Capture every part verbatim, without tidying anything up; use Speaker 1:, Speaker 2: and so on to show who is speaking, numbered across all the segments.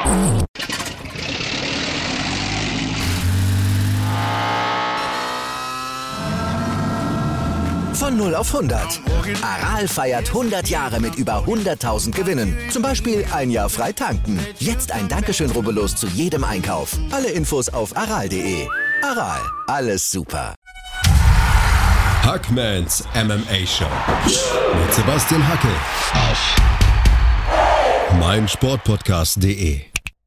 Speaker 1: Von null auf hundert. Aral feiert hundert Jahre mit über hunderttausend Gewinnen. Zum Beispiel ein Jahr frei tanken. Jetzt ein Dankeschön, rubbellos zu jedem Einkauf. Alle Infos auf aral punkt de. Aral, alles super.
Speaker 2: Hackmans M M A Show mit Sebastian Hackel auf meinsportpodcast punkt de.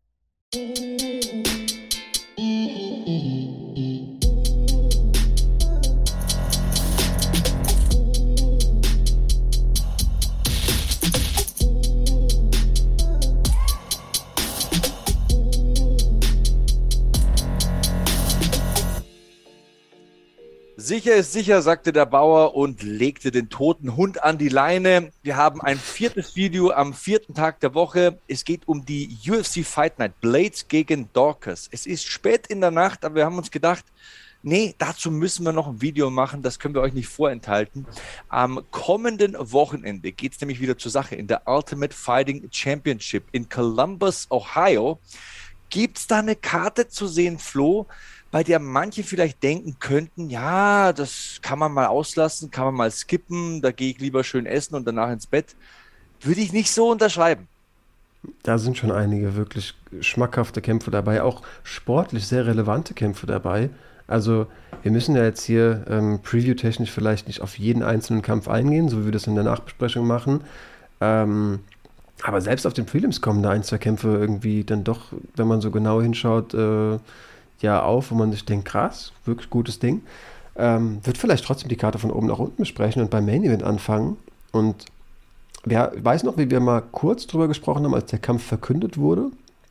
Speaker 3: Sicher ist sicher, sagte der Bauer und legte den toten Hund an die Leine. Wir haben ein viertes Video am vierten Tag der Woche. Es geht um die U F C Fight Night, Blaydes gegen Daukaus. Es ist spät in der Nacht, aber wir haben uns gedacht, nee, dazu müssen wir noch ein Video machen, das können wir euch nicht vorenthalten. Am kommenden Wochenende geht es nämlich wieder zur Sache in der Ultimate Fighting Championship in Columbus, Ohio. Gibt es da eine Karte zu sehen, Flo, bei der manche vielleicht denken könnten, ja, das kann man mal auslassen, kann man mal skippen, da gehe ich lieber schön essen und danach ins Bett. Würde ich nicht so unterschreiben.
Speaker 4: Da sind schon einige wirklich schmackhafte Kämpfe dabei, auch sportlich sehr relevante Kämpfe dabei. Also wir müssen ja jetzt hier ähm, preview-technisch vielleicht nicht auf jeden einzelnen Kampf eingehen, so wie wir das in der Nachbesprechung machen. Ähm, aber selbst auf den Prelims kommen da ein, zwei Kämpfe irgendwie dann doch, wenn man so genau hinschaut, äh, ja auf, wo man sich denkt, krass, wirklich gutes Ding. Ähm, wird vielleicht trotzdem die Karte von oben nach unten besprechen und beim Main Event anfangen. Und wer weiß noch, wie wir mal kurz drüber gesprochen haben, als der Kampf verkündet wurde.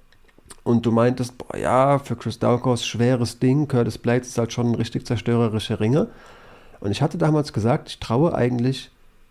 Speaker 4: Und du meintest, boah ja, für Chris Daukaus schweres Ding, Curtis Blaydes ist halt schon ein richtig zerstörerischer Ringer. Und ich hatte damals gesagt, ich traue eigentlich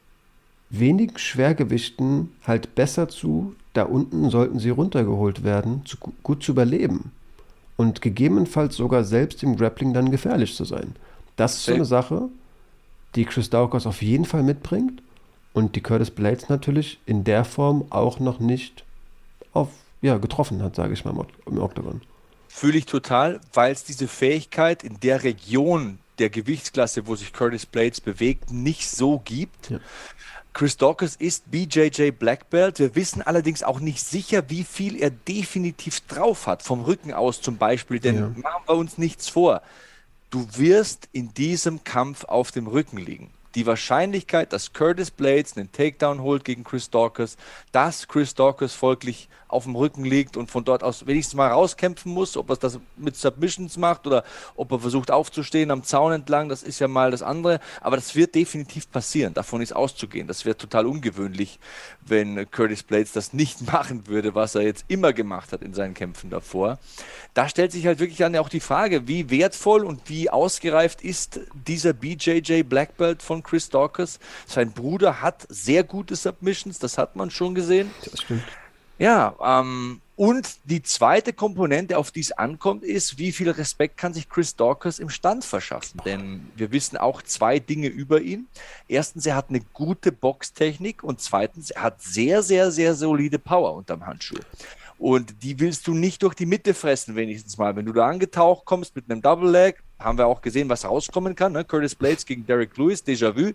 Speaker 4: wenig Schwergewichten halt besser zu, da unten sollten sie runtergeholt werden, zu, gut zu überleben. Und gegebenenfalls sogar selbst im Grappling dann gefährlich zu sein. Das ist so eine Sache, die Chris Daukaus auf jeden Fall mitbringt und die Curtis Blaydes natürlich in der Form auch noch nicht auf, ja, getroffen hat, sage ich mal, im Oktagon.
Speaker 3: Fühle ich total, weil es diese Fähigkeit in der Region der Gewichtsklasse, wo sich Curtis Blaydes bewegt, nicht so gibt. Ja. Chris Daukaus ist B J J Black Belt. Wir wissen allerdings auch nicht sicher, wie viel er definitiv drauf hat, vom Rücken aus zum Beispiel, denn ja. machen wir uns nichts vor. Du wirst in diesem Kampf auf dem Rücken liegen. Die Wahrscheinlichkeit, dass Curtis Blaydes einen Takedown holt gegen Chris Daukaus, dass Chris Daukaus folglich auf dem Rücken liegt und von dort aus wenigstens mal rauskämpfen muss, ob er das mit Submissions macht oder ob er versucht aufzustehen am Zaun entlang, das ist ja mal das andere, aber das wird definitiv passieren, davon ist auszugehen. Das wäre total ungewöhnlich, wenn Curtis Blaydes das nicht machen würde, was er jetzt immer gemacht hat in seinen Kämpfen davor. Da stellt sich halt wirklich dann auch die Frage, wie wertvoll und wie ausgereift ist dieser B J J Black Belt von Chris Daukaus. Sein Bruder hat sehr gute Submissions, das hat man schon gesehen.
Speaker 4: Das stimmt.
Speaker 3: Ja, ähm, und die zweite Komponente, auf die es ankommt, ist, wie viel Respekt kann sich Chris Daukaus im Stand verschaffen? Denn wir wissen auch zwei Dinge über ihn. Erstens, er hat eine gute Boxtechnik und zweitens, er hat sehr, sehr, sehr solide Power unterm Handschuh. Und die willst du nicht durch die Mitte fressen, wenigstens mal. Wenn du da angetaucht kommst mit einem Double Leg, haben wir auch gesehen, was rauskommen kann. Ne? Curtis Blaydes gegen Derek Lewis, Déjà-vu.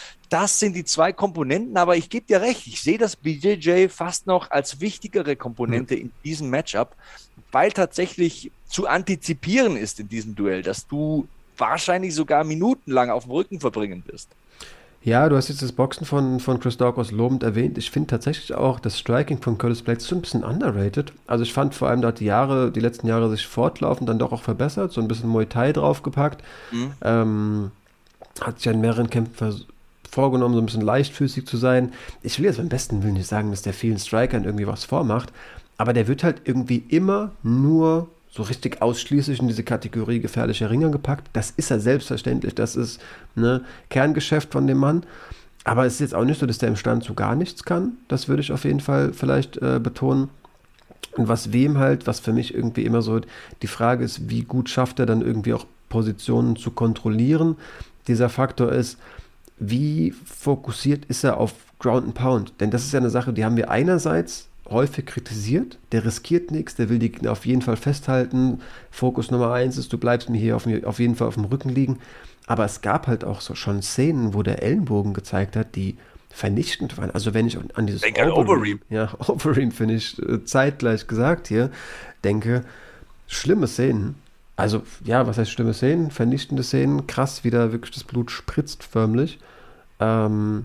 Speaker 3: Das sind die zwei Komponenten, aber ich gebe dir recht, ich sehe das B J J fast noch als wichtigere Komponente in diesem Matchup, weil tatsächlich zu antizipieren ist in diesem Duell, dass du wahrscheinlich sogar minutenlang auf dem Rücken verbringen wirst.
Speaker 4: Ja, du hast jetzt das Boxen von, von Chris Daukaus lobend erwähnt. Ich finde tatsächlich auch das Striking von Curtis Blaydes so ein bisschen underrated. Also ich fand vor allem, da hat die Jahre, die letzten Jahre sich fortlaufend dann doch auch verbessert, so ein bisschen Muay Thai draufgepackt. Mhm. Ähm, hat sich an mehreren Kämpfen vers- vorgenommen, so ein bisschen leichtfüßig zu sein. Ich will jetzt beim besten Willen nicht sagen, dass der vielen Strikern irgendwie was vormacht, aber der wird halt irgendwie immer nur so richtig ausschließlich in diese Kategorie gefährlicher Ringer gepackt. Das ist ja selbstverständlich, das ist ne Kerngeschäft von dem Mann, aber es ist jetzt auch nicht so, dass der im Stand so gar nichts kann. Das würde ich auf jeden Fall vielleicht äh, betonen. Und was wem halt, was für mich irgendwie immer so die Frage ist, wie gut schafft er dann irgendwie auch Positionen zu kontrollieren. Dieser Faktor ist, wie fokussiert ist er auf Ground and Pound? Denn das ist ja eine Sache, die haben wir einerseits häufig kritisiert. Der riskiert nichts, der will die Gegner auf jeden Fall festhalten. Fokus Nummer eins ist, du bleibst mir hier auf, auf jeden Fall auf dem Rücken liegen. Aber es gab halt auch so schon Szenen, wo der Ellenbogen gezeigt hat, die vernichtend waren. Also wenn ich an dieses
Speaker 3: Overeem, Overeem.
Speaker 4: ja, Overeem finde ich zeitgleich gesagt hier, denke, schlimme Szenen. Also ja, was heißt schlimme Szenen? Vernichtende Szenen, krass, wie da wirklich das Blut spritzt förmlich. Ähm,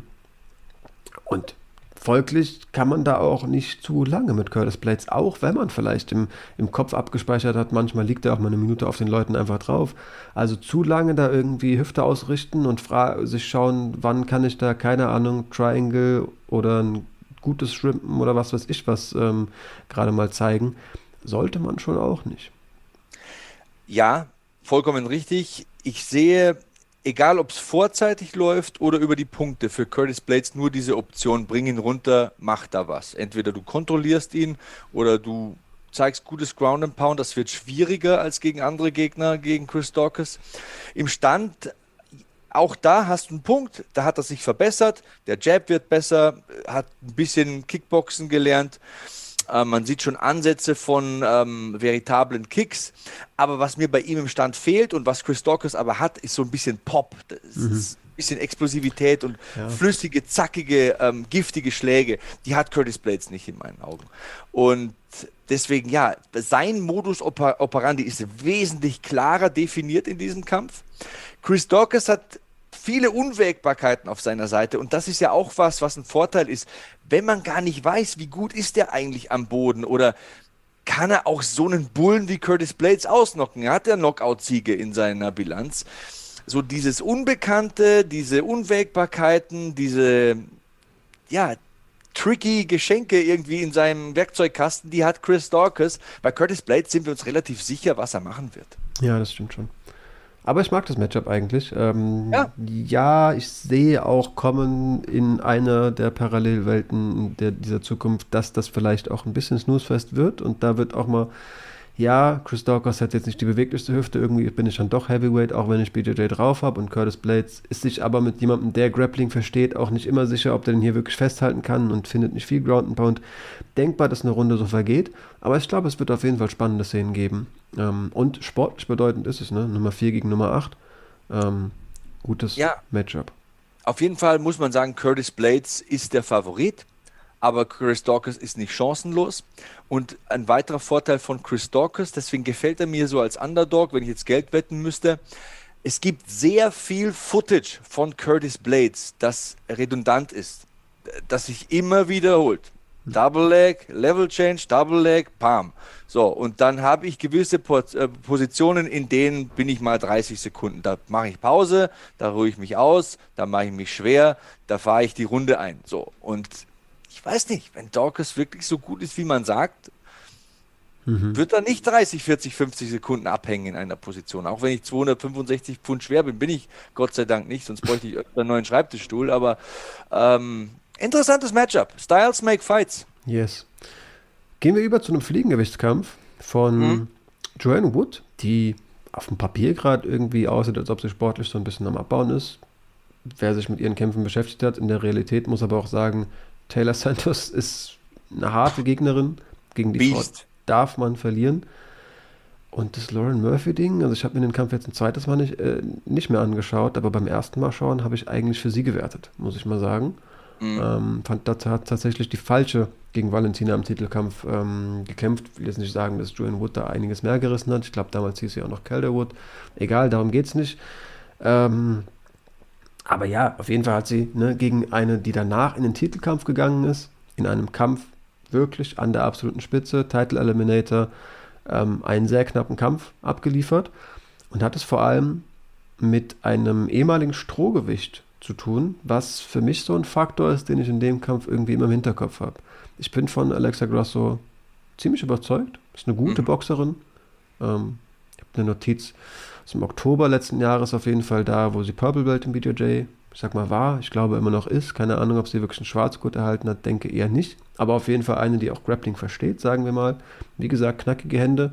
Speaker 4: und folglich kann man da auch nicht zu lange mit Curtis Blades, auch wenn man vielleicht im, im Kopf abgespeichert hat, manchmal liegt er auch mal eine Minute auf den Leuten einfach drauf. Also zu lange da irgendwie Hüfte ausrichten und fra- sich schauen, wann kann ich da, keine Ahnung, Triangle oder ein gutes Shrimpen oder was weiß ich was ähm, gerade mal zeigen, sollte man schon auch nicht.
Speaker 3: Ja, vollkommen richtig. Ich sehe, egal ob es vorzeitig läuft oder über die Punkte, für Curtis Blades nur diese Option, bring ihn runter, mach da was. Entweder du kontrollierst ihn oder du zeigst gutes Ground and Pound, das wird schwieriger als gegen andere Gegner, gegen Chris Daukaus. Im Stand, auch da hast du einen Punkt, da hat er sich verbessert, der Jab wird besser, hat ein bisschen Kickboxen gelernt. Man sieht schon Ansätze von ähm, veritablen Kicks, aber was mir bei ihm im Stand fehlt und was Chris Daukaus aber hat, ist so ein bisschen Pop, das mhm. ist ein bisschen Explosivität und ja. flüssige, zackige, ähm, giftige Schläge, die hat Curtis Blades nicht in meinen Augen. Und deswegen, ja, sein Modus operandi ist wesentlich klarer definiert in diesem Kampf. Chris Daukaus hat viele Unwägbarkeiten auf seiner Seite und das ist ja auch was, was ein Vorteil ist, wenn man gar nicht weiß, wie gut ist der eigentlich am Boden oder kann er auch so einen Bullen wie Curtis Blades ausnocken. Er hat ja Knockout-Siege in seiner Bilanz. So dieses Unbekannte, diese Unwägbarkeiten, diese, ja, tricky Geschenke irgendwie in seinem Werkzeugkasten, die hat Chris Daukaus. Bei Curtis Blades sind wir uns relativ sicher, was er machen wird.
Speaker 4: Ja, das stimmt schon. Aber ich mag das Matchup eigentlich. Ähm,
Speaker 3: ja.
Speaker 4: ja, ich sehe auch kommen in einer der Parallelwelten der, dieser Zukunft, dass das vielleicht auch ein bisschen snoozefest wird. Und da wird auch mal, ja, Chris Daukaus hat jetzt nicht die beweglichste Hüfte, irgendwie bin ich dann doch Heavyweight, auch wenn ich B J J drauf habe. Und Curtis Blades ist sich aber mit jemandem, der Grappling versteht, auch nicht immer sicher, ob der den hier wirklich festhalten kann und findet nicht viel Ground and Pound. Denkbar, dass eine Runde so vergeht. Aber ich glaube, es wird auf jeden Fall spannende Szenen geben. Ähm, und sportlich bedeutend ist es, ne? Nummer vier gegen Nummer acht. Ähm, gutes
Speaker 3: ja.
Speaker 4: Matchup.
Speaker 3: Auf jeden Fall muss man sagen, Curtis Blades ist der Favorit, aber Chris Daukaus ist nicht chancenlos. Und ein weiterer Vorteil von Chris Daukaus, deswegen gefällt er mir so als Underdog, wenn ich jetzt Geld wetten müsste, es gibt sehr viel Footage von Curtis Blades, das redundant ist, das sich immer wiederholt. Double Leg, Level Change, Double Leg, Pam. So, und dann habe ich gewisse Pos- äh, Positionen, in denen bin ich mal dreißig Sekunden. Da mache ich Pause, da ruhe ich mich aus, da mache ich mich schwer, da fahre ich die Runde ein. So, und ich weiß nicht, wenn Daukaus wirklich so gut ist, wie man sagt, mhm. wird er nicht dreißig, vierzig, fünfzig Sekunden abhängen in einer Position. Auch wenn ich zweihundertfünfundsechzig Pfund schwer bin, bin ich Gott sei Dank nicht, sonst bräuchte ich einen neuen Schreibtischstuhl, aber ähm, interessantes Matchup. Styles make fights.
Speaker 4: Yes. Gehen wir über zu einem Fliegengewichtskampf von mhm. Joanne Wood, die auf dem Papier gerade irgendwie aussieht, als ob sie sportlich so ein bisschen am Abbauen ist. Wer sich mit ihren Kämpfen beschäftigt hat, in der Realität muss aber auch sagen, Taylor Santos ist eine harte Gegnerin. Gegen die Frau darf man verlieren. Und das Lauren Murphy-Ding, also ich habe mir den Kampf jetzt ein zweites Mal nicht, äh, nicht mehr angeschaut, aber beim ersten Mal schauen habe ich eigentlich für sie gewertet, muss ich mal sagen. Mhm. Ähm, fand, da hat tatsächlich die falsche gegen Valentina im Titelkampf ähm, gekämpft. Ich will jetzt nicht sagen, dass Joanne Wood da einiges mehr gerissen hat. Ich glaube, damals hieß sie auch noch Calderwood. Egal, darum geht es nicht. Ähm, aber ja, auf jeden Fall hat sie ne, gegen eine, die danach in den Titelkampf gegangen ist, in einem Kampf wirklich an der absoluten Spitze, Title Eliminator, ähm, einen sehr knappen Kampf abgeliefert und hat es vor allem mit einem ehemaligen Strohgewicht zu tun, was für mich so ein Faktor ist, den ich in dem Kampf irgendwie immer im Hinterkopf habe. Ich bin von Alexa Grasso ziemlich überzeugt. Ist eine gute mhm. Boxerin. Ähm, ich habe eine Notiz aus dem Oktober letzten Jahres auf jeden Fall da, wo sie Purple Belt im B J J, ich sag mal, war. Ich glaube immer noch ist. Keine Ahnung, ob sie wirklich einen Schwarzgurt erhalten hat. Denke eher nicht. Aber auf jeden Fall eine, die auch Grappling versteht, sagen wir mal. Wie gesagt, knackige Hände.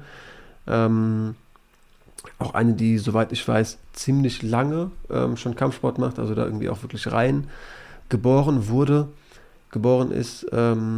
Speaker 4: Ähm, auch eine, die, soweit ich weiß, ziemlich lange ähm, schon Kampfsport macht, also da irgendwie auch wirklich rein geboren wurde, geboren ist. Ähm,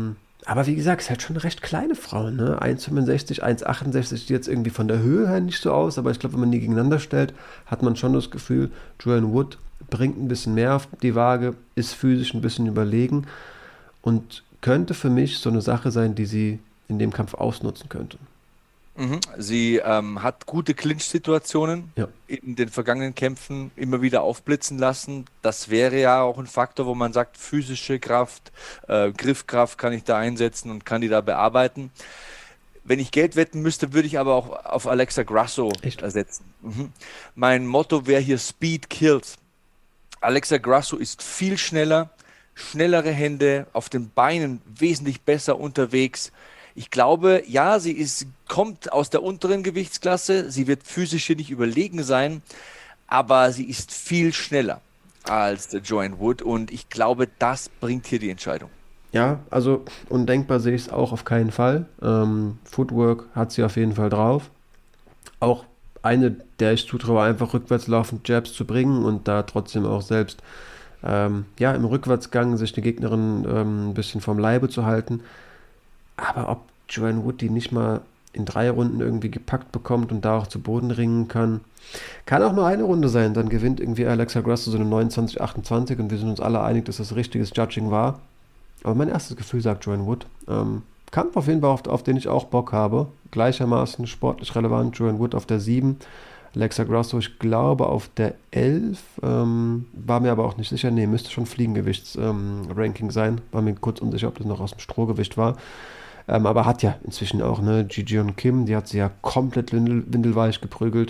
Speaker 4: Aber wie gesagt, es ist halt schon eine recht kleine Frau, ne? eins Komma fünfundsechzig, eins Komma achtundsechzig sieht jetzt irgendwie von der Höhe her nicht so aus, aber ich glaube, wenn man die gegeneinander stellt, hat man schon das Gefühl, Joanne Wood bringt ein bisschen mehr auf die Waage, ist physisch ein bisschen überlegen und könnte für mich so eine Sache sein, die sie in dem Kampf ausnutzen könnte.
Speaker 3: Mhm. Sie ähm, hat gute Clinch-Situationen
Speaker 4: Ja.
Speaker 3: in den vergangenen Kämpfen immer wieder aufblitzen lassen. Das wäre ja auch ein Faktor, wo man sagt, physische Kraft, äh, Griffkraft kann ich da einsetzen und kann die da bearbeiten. Wenn ich Geld wetten müsste, würde ich aber auch auf Alexa Grasso
Speaker 4: Echt?
Speaker 3: ersetzen. Mhm. Mein Motto wäre hier Speed kills. Alexa Grasso ist viel schneller, schnellere Hände, auf den Beinen wesentlich besser unterwegs. Ich glaube, ja, sie ist, kommt aus der unteren Gewichtsklasse, sie wird physisch hier nicht überlegen sein, aber sie ist viel schneller als der Joanne Wood und ich glaube, das bringt hier die Entscheidung.
Speaker 4: Ja, also undenkbar sehe ich es auch auf keinen Fall. Ähm, Footwork hat sie auf jeden Fall drauf. Auch eine, der ich zutraue, einfach rückwärts laufend Jabs zu bringen und da trotzdem auch selbst ähm, ja, im Rückwärtsgang sich die Gegnerin ähm, ein bisschen vom Leibe zu halten. Aber ob Joanne Wood die nicht mal in drei Runden irgendwie gepackt bekommt und da auch zu Boden ringen kann, kann auch nur eine Runde sein. Dann gewinnt irgendwie Alexa Grasso so eine neunundzwanzig achtundzwanzig und wir sind uns alle einig, dass das richtiges Judging war. Aber mein erstes Gefühl sagt Joanne Wood. Ähm, Kampf auf jeden Fall, auf, auf den ich auch Bock habe. Gleichermaßen sportlich relevant. Joanne Wood auf der sieben. Alexa Grasso, ich glaube, auf der elf. Ähm, war mir aber auch nicht sicher. Nee, müsste schon Fliegengewichts-Ranking ähm, sein. War mir kurz unsicher, ob das noch aus dem Strohgewicht war. Ähm, aber hat ja inzwischen auch, ne, Ji-Jeon Kim, die hat sie ja komplett windel, windelweich geprügelt.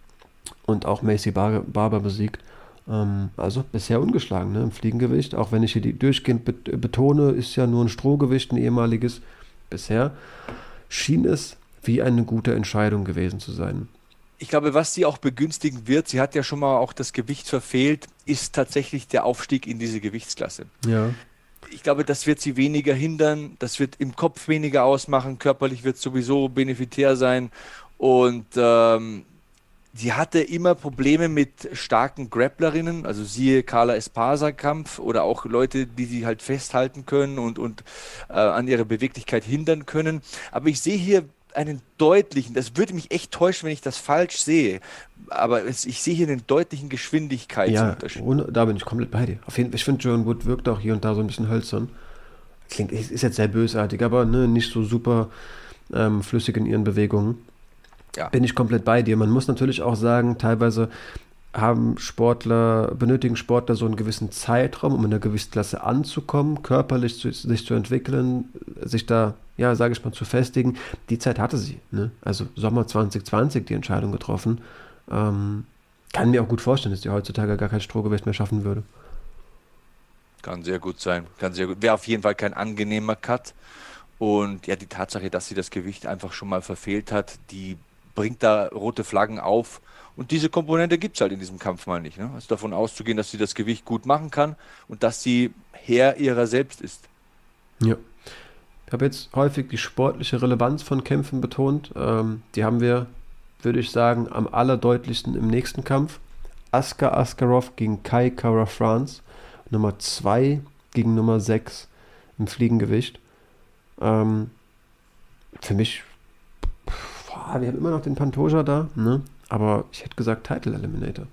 Speaker 4: Und auch Macy Bar- Barber besiegt. Ähm, also bisher ungeschlagen, ne, im Fliegengewicht. Auch wenn ich hier die durchgehend bet- betone, ist ja nur ein Strohgewicht, ein ehemaliges. Bisher schien es wie eine gute Entscheidung gewesen zu sein.
Speaker 3: Ich glaube, was sie auch begünstigen wird, sie hat ja schon mal auch das Gewicht verfehlt, ist tatsächlich der Aufstieg in diese Gewichtsklasse.
Speaker 4: Ja.
Speaker 3: Ich glaube, das wird sie weniger hindern, das wird im Kopf weniger ausmachen, körperlich wird es sowieso benefitär sein und ähm, sie hatte immer Probleme mit starken Grapplerinnen, also siehe Carla Esparza-Kampf oder auch Leute, die sie halt festhalten können und, und äh, an ihrer Beweglichkeit hindern können, aber ich sehe hier einen deutlichen, das würde mich echt täuschen, wenn ich das falsch sehe, aber es, ich sehe hier einen deutlichen Geschwindigkeitsunterschied.
Speaker 4: Ja, ohne, da bin ich komplett bei dir. Auf jeden Fall, ich finde, Joanne Wood wirkt auch hier und da so ein bisschen hölzern. Klingt, ist jetzt sehr bösartig, aber ne, nicht so super ähm, flüssig in ihren Bewegungen.
Speaker 3: Ja.
Speaker 4: Bin ich komplett bei dir. Man muss natürlich auch sagen, teilweise haben Sportler, benötigen Sportler so einen gewissen Zeitraum, um in der Gewichtsklasse anzukommen, körperlich zu, sich zu entwickeln, sich da, ja, sage ich mal, zu festigen. Die Zeit hatte sie, ne? Also Sommer zwanzig zwanzig die Entscheidung getroffen. Ähm, kann mir auch gut vorstellen, dass die heutzutage gar kein Strohgewicht mehr schaffen würde.
Speaker 3: Kann sehr gut sein, kann sehr gut. Wäre auf jeden Fall kein angenehmer Cut. Und ja, die Tatsache, dass sie das Gewicht einfach schon mal verfehlt hat, die bringt da rote Flaggen auf. Und diese Komponente gibt es halt in diesem Kampf mal nicht. Ne? Also davon auszugehen, dass sie das Gewicht gut machen kann und dass sie Herr ihrer selbst ist.
Speaker 4: Ja. Ich habe jetzt häufig die sportliche Relevanz von Kämpfen betont. Ähm, die haben wir, würde ich sagen, am allerdeutlichsten im nächsten Kampf. Askar Askarov gegen Kai Kara France. Nummer zwei gegen Nummer sechs im Fliegengewicht. Ähm, für mich, boah, wir haben immer noch den Pantoja da, ne? Aber ich hätte gesagt Title Eliminator.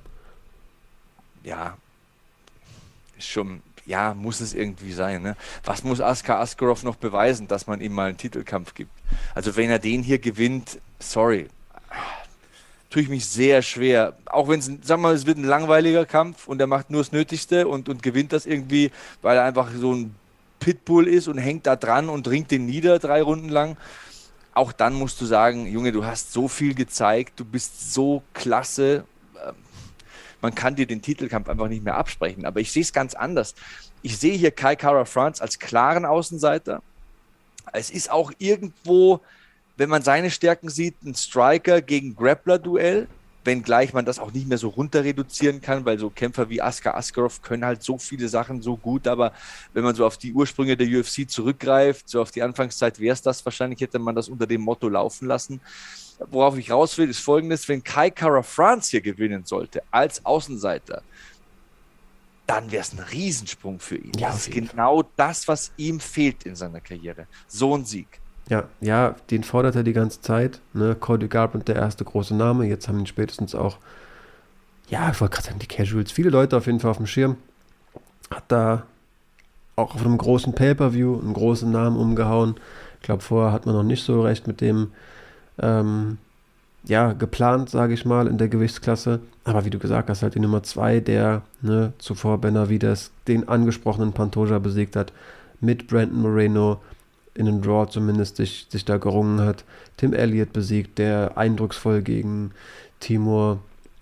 Speaker 3: Ja, ist schon, ja, muss es irgendwie sein. Ne? Was muss Askar Askarov noch beweisen, dass man ihm mal einen Titelkampf gibt? Also wenn er den hier gewinnt, sorry, tue ich mich sehr schwer. Auch wenn es, sagen wir mal, es wird ein langweiliger Kampf und er macht nur das Nötigste und, und gewinnt das irgendwie, weil er einfach so ein Pitbull ist und hängt da dran und ringt den nieder drei Runden lang. Auch dann musst du sagen, Junge, du hast so viel gezeigt, du bist so klasse, man kann dir den Titelkampf einfach nicht mehr absprechen. Aber ich sehe es ganz anders. Ich sehe hier Kai Kara France als klaren Außenseiter. Es ist auch irgendwo, wenn man seine Stärken sieht, ein Striker gegen Grappler-Duell, wenngleich man das auch nicht mehr so runter reduzieren kann, weil so Kämpfer wie Askar Askarov können halt so viele Sachen so gut, aber wenn man so auf die Ursprünge der U F C zurückgreift, so auf die Anfangszeit wäre es das, wahrscheinlich hätte man das unter dem Motto laufen lassen. Worauf ich raus will, ist Folgendes: Wenn Kai Kara France hier gewinnen sollte, als Außenseiter, dann wäre es ein Riesensprung für ihn.
Speaker 4: Ja,
Speaker 3: das ist genau das, was ihm fehlt in seiner Karriere. So ein Sieg.
Speaker 4: Ja, ja, den fordert er die ganze Zeit. Ne? Cody Garbrandt, der erste große Name. Jetzt haben ihn spätestens auch, ja, ich wollte gerade sagen, die Casuals, viele Leute auf jeden Fall auf dem Schirm. Hat da auch auf einem großen Pay-Per-View einen großen Namen umgehauen. Ich glaube, vorher hat man noch nicht so recht mit dem ähm, ja, geplant, sage ich mal, in der Gewichtsklasse. Aber wie du gesagt hast, halt die Nummer zwei, der ne, zuvor Benavidez den angesprochenen Pantoja besiegt hat, mit Brandon Moreno in einem Draw zumindest sich, sich da gerungen hat. Tim Elliott besiegt, der eindrucksvoll gegen Timur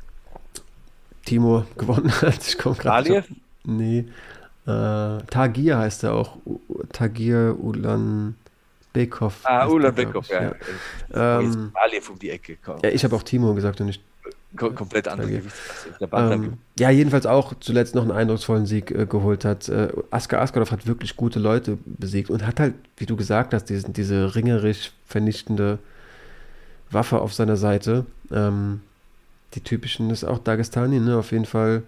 Speaker 4: Timur gewonnen hat. Ich komme gerade. Nee. Äh, Tagir heißt er auch. U- Tagir Ulan Bekov.
Speaker 3: Ah,
Speaker 4: heißt
Speaker 3: Ulan
Speaker 4: der, glaub
Speaker 3: Bekov,
Speaker 4: ich,
Speaker 3: ja.
Speaker 4: ja.
Speaker 3: Jetzt
Speaker 4: Ähm,
Speaker 3: Aliev um die Ecke.
Speaker 4: ja, ich habe auch Timur gesagt und nicht
Speaker 3: Kom- komplett andere
Speaker 4: Tagir.
Speaker 3: Gewichtsklasse. Der Butler
Speaker 4: Ähm, ja, jedenfalls auch zuletzt noch einen eindrucksvollen Sieg äh, geholt hat. Äh, Askar Askarov hat wirklich gute Leute besiegt und hat halt, wie du gesagt hast, diesen, diese ringerisch vernichtende Waffe auf seiner Seite. Ähm, die typischen ist auch Dagestani, ne? Auf jeden Fall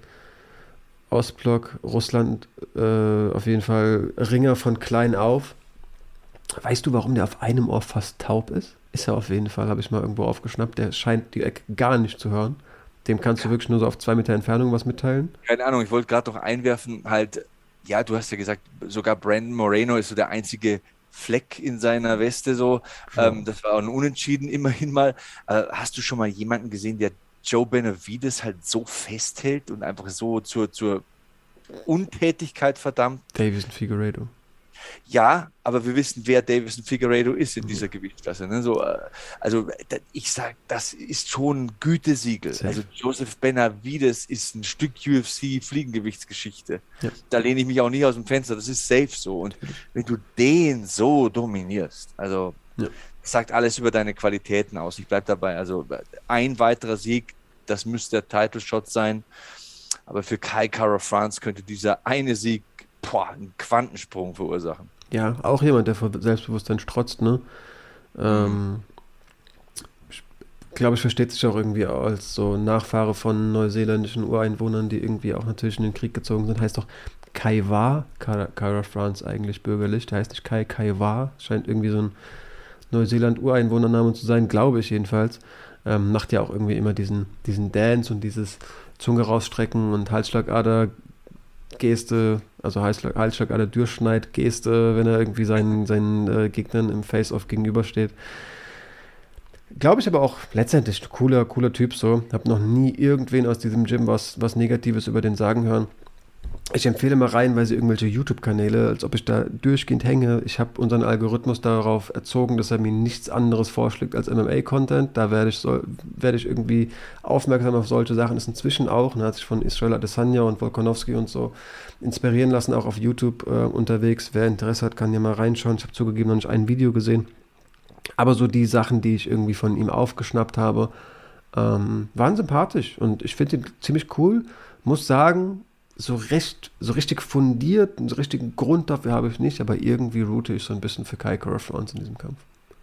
Speaker 4: Ostblock, Russland, äh, auf jeden Fall Ringer von klein auf. Weißt du, warum der auf einem Ohr fast taub ist? Ist er auf jeden Fall, habe ich mal irgendwo aufgeschnappt. Der scheint die Ecke gar nicht zu hören. Dem kannst du wirklich nur so auf zwei Meter Entfernung was mitteilen.
Speaker 3: Keine Ahnung, ich wollte gerade noch einwerfen, halt, ja, du hast ja gesagt, sogar Brandon Moreno ist so der einzige Fleck in seiner Weste so.
Speaker 4: Ja.
Speaker 3: Ähm, das war auch ein Unentschieden immerhin mal. Äh, hast du schon mal jemanden gesehen, der Joe Benavidez halt so festhält und einfach so zur, zur Untätigkeit verdammt?
Speaker 4: Davison Figueiredo.
Speaker 3: Ja, aber wir wissen, wer Davison Figueiredo ist in dieser Gewichtsklasse. Ne? So, äh, also da, ich sage, das ist schon ein Gütesiegel.
Speaker 4: Safe.
Speaker 3: Also Joseph Benavidez ist ein Stück U F C-Fliegengewichtsgeschichte.
Speaker 4: Ja.
Speaker 3: Da lehne ich mich auch nicht aus dem Fenster. Das ist safe so. Und wenn du den so dominierst, also
Speaker 4: Ja.
Speaker 3: das sagt alles über deine Qualitäten aus. Ich bleibe dabei. Also ein weiterer Sieg, das müsste der Title-Shot sein. Aber für Kai Kara-France könnte dieser eine Sieg boah, einen Quantensprung verursachen.
Speaker 4: Ja, auch jemand, der vor Selbstbewusstsein strotzt, ne? Ähm, ich glaube, ich versteht sich auch irgendwie als so Nachfahre von neuseeländischen Ureinwohnern, die irgendwie auch natürlich in den Krieg gezogen sind. Heißt doch Kaiwa, Kara-France eigentlich bürgerlich. Der heißt nicht Kai, Kaiwa. Scheint irgendwie so ein Neuseeland-Ureinwohnername zu sein, glaube ich jedenfalls. Ähm, macht ja auch irgendwie immer diesen, diesen Dance und dieses Zunge rausstrecken und Halsschlagader Geste, also Halsschlag, Halsschlagader Durchschneid Geste, wenn er irgendwie seinen, seinen äh, Gegnern im Face-Off gegenübersteht. Glaube ich aber auch letztendlich cooler, cooler Typ so. Hab noch nie irgendwen aus diesem Gym was, was Negatives über den sagen hören. Ich empfehle mal reihenweise irgendwelche YouTube-Kanäle, als ob ich da durchgehend hänge. Ich habe unseren Algorithmus darauf erzogen, dass er mir nichts anderes vorschlägt als M M A-Content. Da werde ich, so, werde ich irgendwie aufmerksam auf solche Sachen. Ist inzwischen auch, ne, hat sich von Israel Adesanya und Volkanovski und so inspirieren lassen, auch auf YouTube äh, unterwegs. Wer Interesse hat, kann hier mal reinschauen. Ich habe zugegeben noch nicht ein Video gesehen. Aber so die Sachen, die ich irgendwie von ihm aufgeschnappt habe, ähm, waren sympathisch. Und ich finde ihn ziemlich cool. Muss sagen, so recht, so richtig fundiert, so richtigen Grund dafür habe ich nicht, aber irgendwie route ich so ein bisschen für Kai Kara-France in diesem Kampf.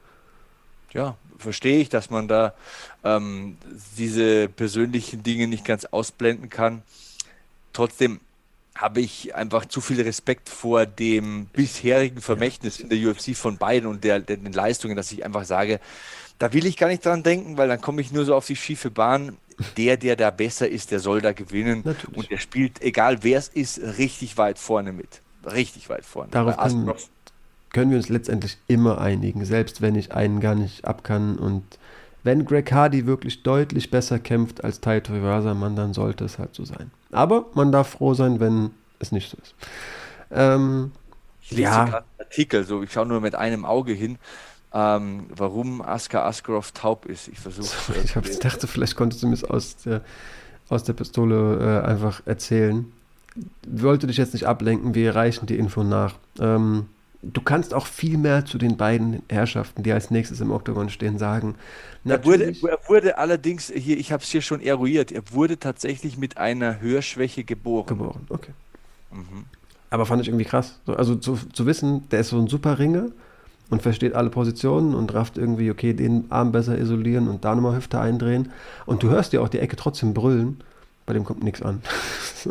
Speaker 3: Ja, verstehe ich, dass man da ähm, diese persönlichen Dinge nicht ganz ausblenden kann. Trotzdem habe ich einfach zu viel Respekt vor dem bisherigen Vermächtnis ja. in der U F C von beiden und der, der, den Leistungen, dass ich einfach sage, da will ich gar nicht dran denken, weil dann komme ich nur so auf die schiefe Bahn. Der, der da besser ist, der soll da gewinnen.
Speaker 4: Natürlich.
Speaker 3: Und der spielt, egal wer es ist, richtig weit vorne mit. Richtig weit vorne.
Speaker 4: Darauf können, können wir uns letztendlich immer einigen, selbst wenn ich einen gar nicht ab kann. Und wenn Greg Hardy wirklich deutlich besser kämpft als Taito Iwasa, man, dann sollte es halt so sein. Aber man darf froh sein, wenn es nicht so ist. Ähm,
Speaker 3: ich lese
Speaker 4: ja.
Speaker 3: gerade einen Artikel, so, ich schaue nur mit einem Auge hin. Ähm, warum Askar Askarov taub ist. Ich versuche.
Speaker 4: Ich hab, dachte, vielleicht konntest du mir es aus der, aus der Pistole äh, einfach erzählen. Wollte dich jetzt nicht ablenken, wir reichen die Info nach. Ähm, du kannst auch viel mehr zu den beiden Herrschaften, die als nächstes im Oktagon stehen, sagen.
Speaker 3: Er wurde, er wurde allerdings, hier, ich habe es hier schon eruiert, er wurde tatsächlich mit einer Hörschwäche geboren.
Speaker 4: Geboren, okay.
Speaker 3: Mhm.
Speaker 4: Aber fand ich irgendwie krass. So, also zu, zu wissen, der ist so ein super Ringer und versteht alle Positionen und rafft irgendwie, okay, den Arm besser isolieren und da nochmal Hüfte eindrehen. Und du hörst dir auch die Ecke trotzdem brüllen, bei dem kommt nichts an.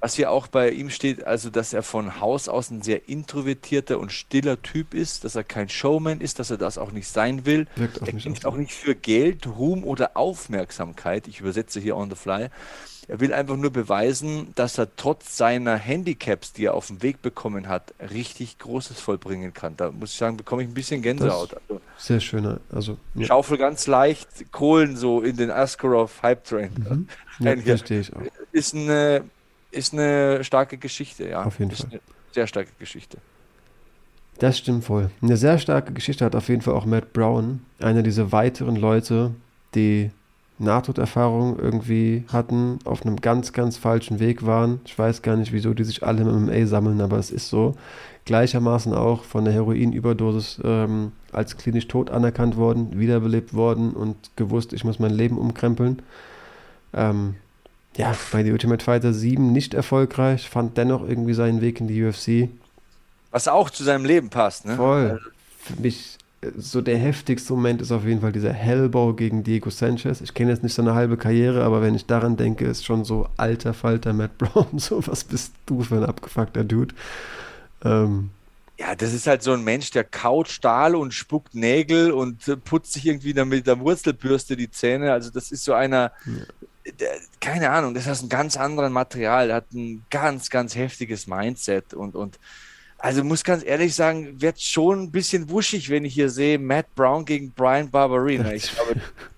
Speaker 3: Was hier auch bei ihm steht, also dass er von Haus aus ein sehr introvertierter und stiller Typ ist, dass er kein Showman ist, dass er das auch nicht sein will.
Speaker 4: Wirkt auf
Speaker 3: Er
Speaker 4: mich
Speaker 3: kämpft
Speaker 4: auch
Speaker 3: auch nicht für Geld, Ruhm oder Aufmerksamkeit. Ich übersetze hier on the fly. Er will einfach nur beweisen, dass er trotz seiner Handicaps, die er auf dem Weg bekommen hat, richtig Großes vollbringen kann. Da muss ich sagen, bekomme ich ein bisschen Gänsehaut. Also,
Speaker 4: Sehr schöner. Also, ja.
Speaker 3: Schaufel ganz leicht, Kohlen so in den Askarov Hype Train.
Speaker 4: Mhm. Ja, verstehe ich auch.
Speaker 3: Ist eine, ist eine starke Geschichte, ja.
Speaker 4: Auf jeden
Speaker 3: ist
Speaker 4: Fall.
Speaker 3: Eine sehr starke Geschichte.
Speaker 4: Das stimmt voll. Eine sehr starke Geschichte hat auf jeden Fall auch Matt Brown. Einer dieser weiteren Leute, die Nahtoderfahrung irgendwie hatten, auf einem ganz, ganz falschen Weg waren. Ich weiß gar nicht, wieso die sich alle im M M A sammeln, aber es ist so. Gleichermaßen auch von der Heroinüberdosis ähm, als klinisch tot anerkannt worden, wiederbelebt worden und gewusst, ich muss mein Leben umkrempeln. Ähm, ja, bei The Ultimate Fighter sieben nicht erfolgreich, fand dennoch irgendwie seinen Weg in die U F C.
Speaker 3: Was auch zu seinem Leben passt, ne?
Speaker 4: Voll. Für mich so der heftigste Moment ist auf jeden Fall dieser Hellbow gegen Diego Sanchez. Ich kenne jetzt nicht seine halbe Karriere, aber wenn ich daran denke, ist schon so alter Falter Matt Brown. So, was bist du für ein abgefuckter Dude? Ähm,
Speaker 3: Ja, das ist halt so ein Mensch, der kaut Stahl und spuckt Nägel und äh, putzt sich irgendwie dann mit der Wurzelbürste die Zähne. Also das ist so einer, der, keine Ahnung, das ist ein ganz anderes Material. Der hat ein ganz, ganz heftiges Mindset und, und also muss ganz ehrlich sagen, wird schon ein bisschen wuschig, wenn ich hier sehe, Matt Brown gegen Brian Barberena. Ich glaube,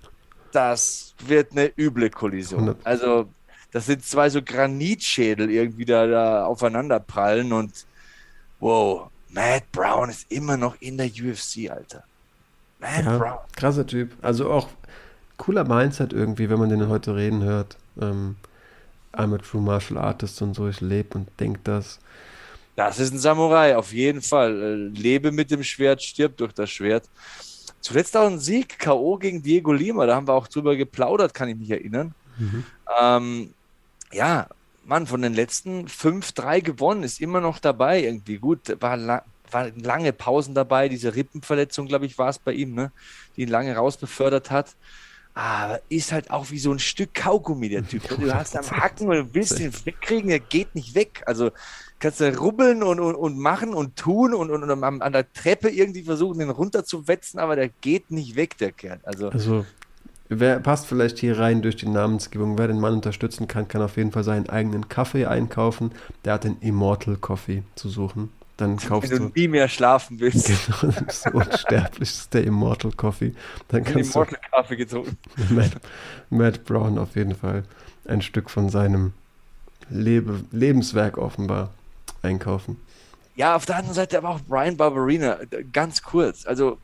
Speaker 3: das wird eine üble Kollision. Also das sind zwei so Granitschädel irgendwie da, da aufeinander prallen und wow, Matt Brown ist immer noch in der U F C, Alter. Matt
Speaker 4: ja,
Speaker 3: Brown.
Speaker 4: krasser Typ. Also auch cooler Mindset irgendwie, wenn man den heute reden hört. Ähm, I'm a true martial artist und so, ich lebe und denke das.
Speaker 3: Das ist ein Samurai, auf jeden Fall. Äh, Lebe mit dem Schwert, stirb durch das Schwert. Zuletzt auch ein Sieg, K O gegen Diego Lima, da haben wir auch drüber geplaudert, kann ich mich erinnern.
Speaker 4: Mhm.
Speaker 3: Ähm, ja, Mann, von den letzten fünf, drei gewonnen, ist immer noch dabei irgendwie. Gut, war, la war lange Pausen dabei, diese Rippenverletzung, glaube ich, war es bei ihm, ne? Die ihn lange rausbefördert hat. Aber ist halt auch wie so ein Stück Kaugummi, der Typ. Du hast am Hacken und du willst ihn wegkriegen, der geht nicht weg. Also kannst du rubbeln und, und, und machen und tun und, und, und an der Treppe irgendwie versuchen, den runterzuwetzen, aber der geht nicht weg, der Kerl. Also,
Speaker 4: also wer passt vielleicht hier rein durch die Namensgebung? Wer den Mann unterstützen kann, kann auf jeden Fall seinen eigenen Kaffee einkaufen. Der hat den Immortal Coffee zu suchen. Dann kaufst
Speaker 3: wenn
Speaker 4: du
Speaker 3: du nie mehr schlafen willst.
Speaker 4: Genau, das ist unsterblich, das ist der Immortal Coffee. Dann
Speaker 3: Den
Speaker 4: kannst
Speaker 3: Immortal Kaffee getrunken.
Speaker 4: du Matt, Matt Brown auf jeden Fall ein Stück von seinem Lebe, Lebenswerk offenbar einkaufen.
Speaker 3: Ja, auf der anderen Seite aber auch Brian Barberena, ganz kurz. Also,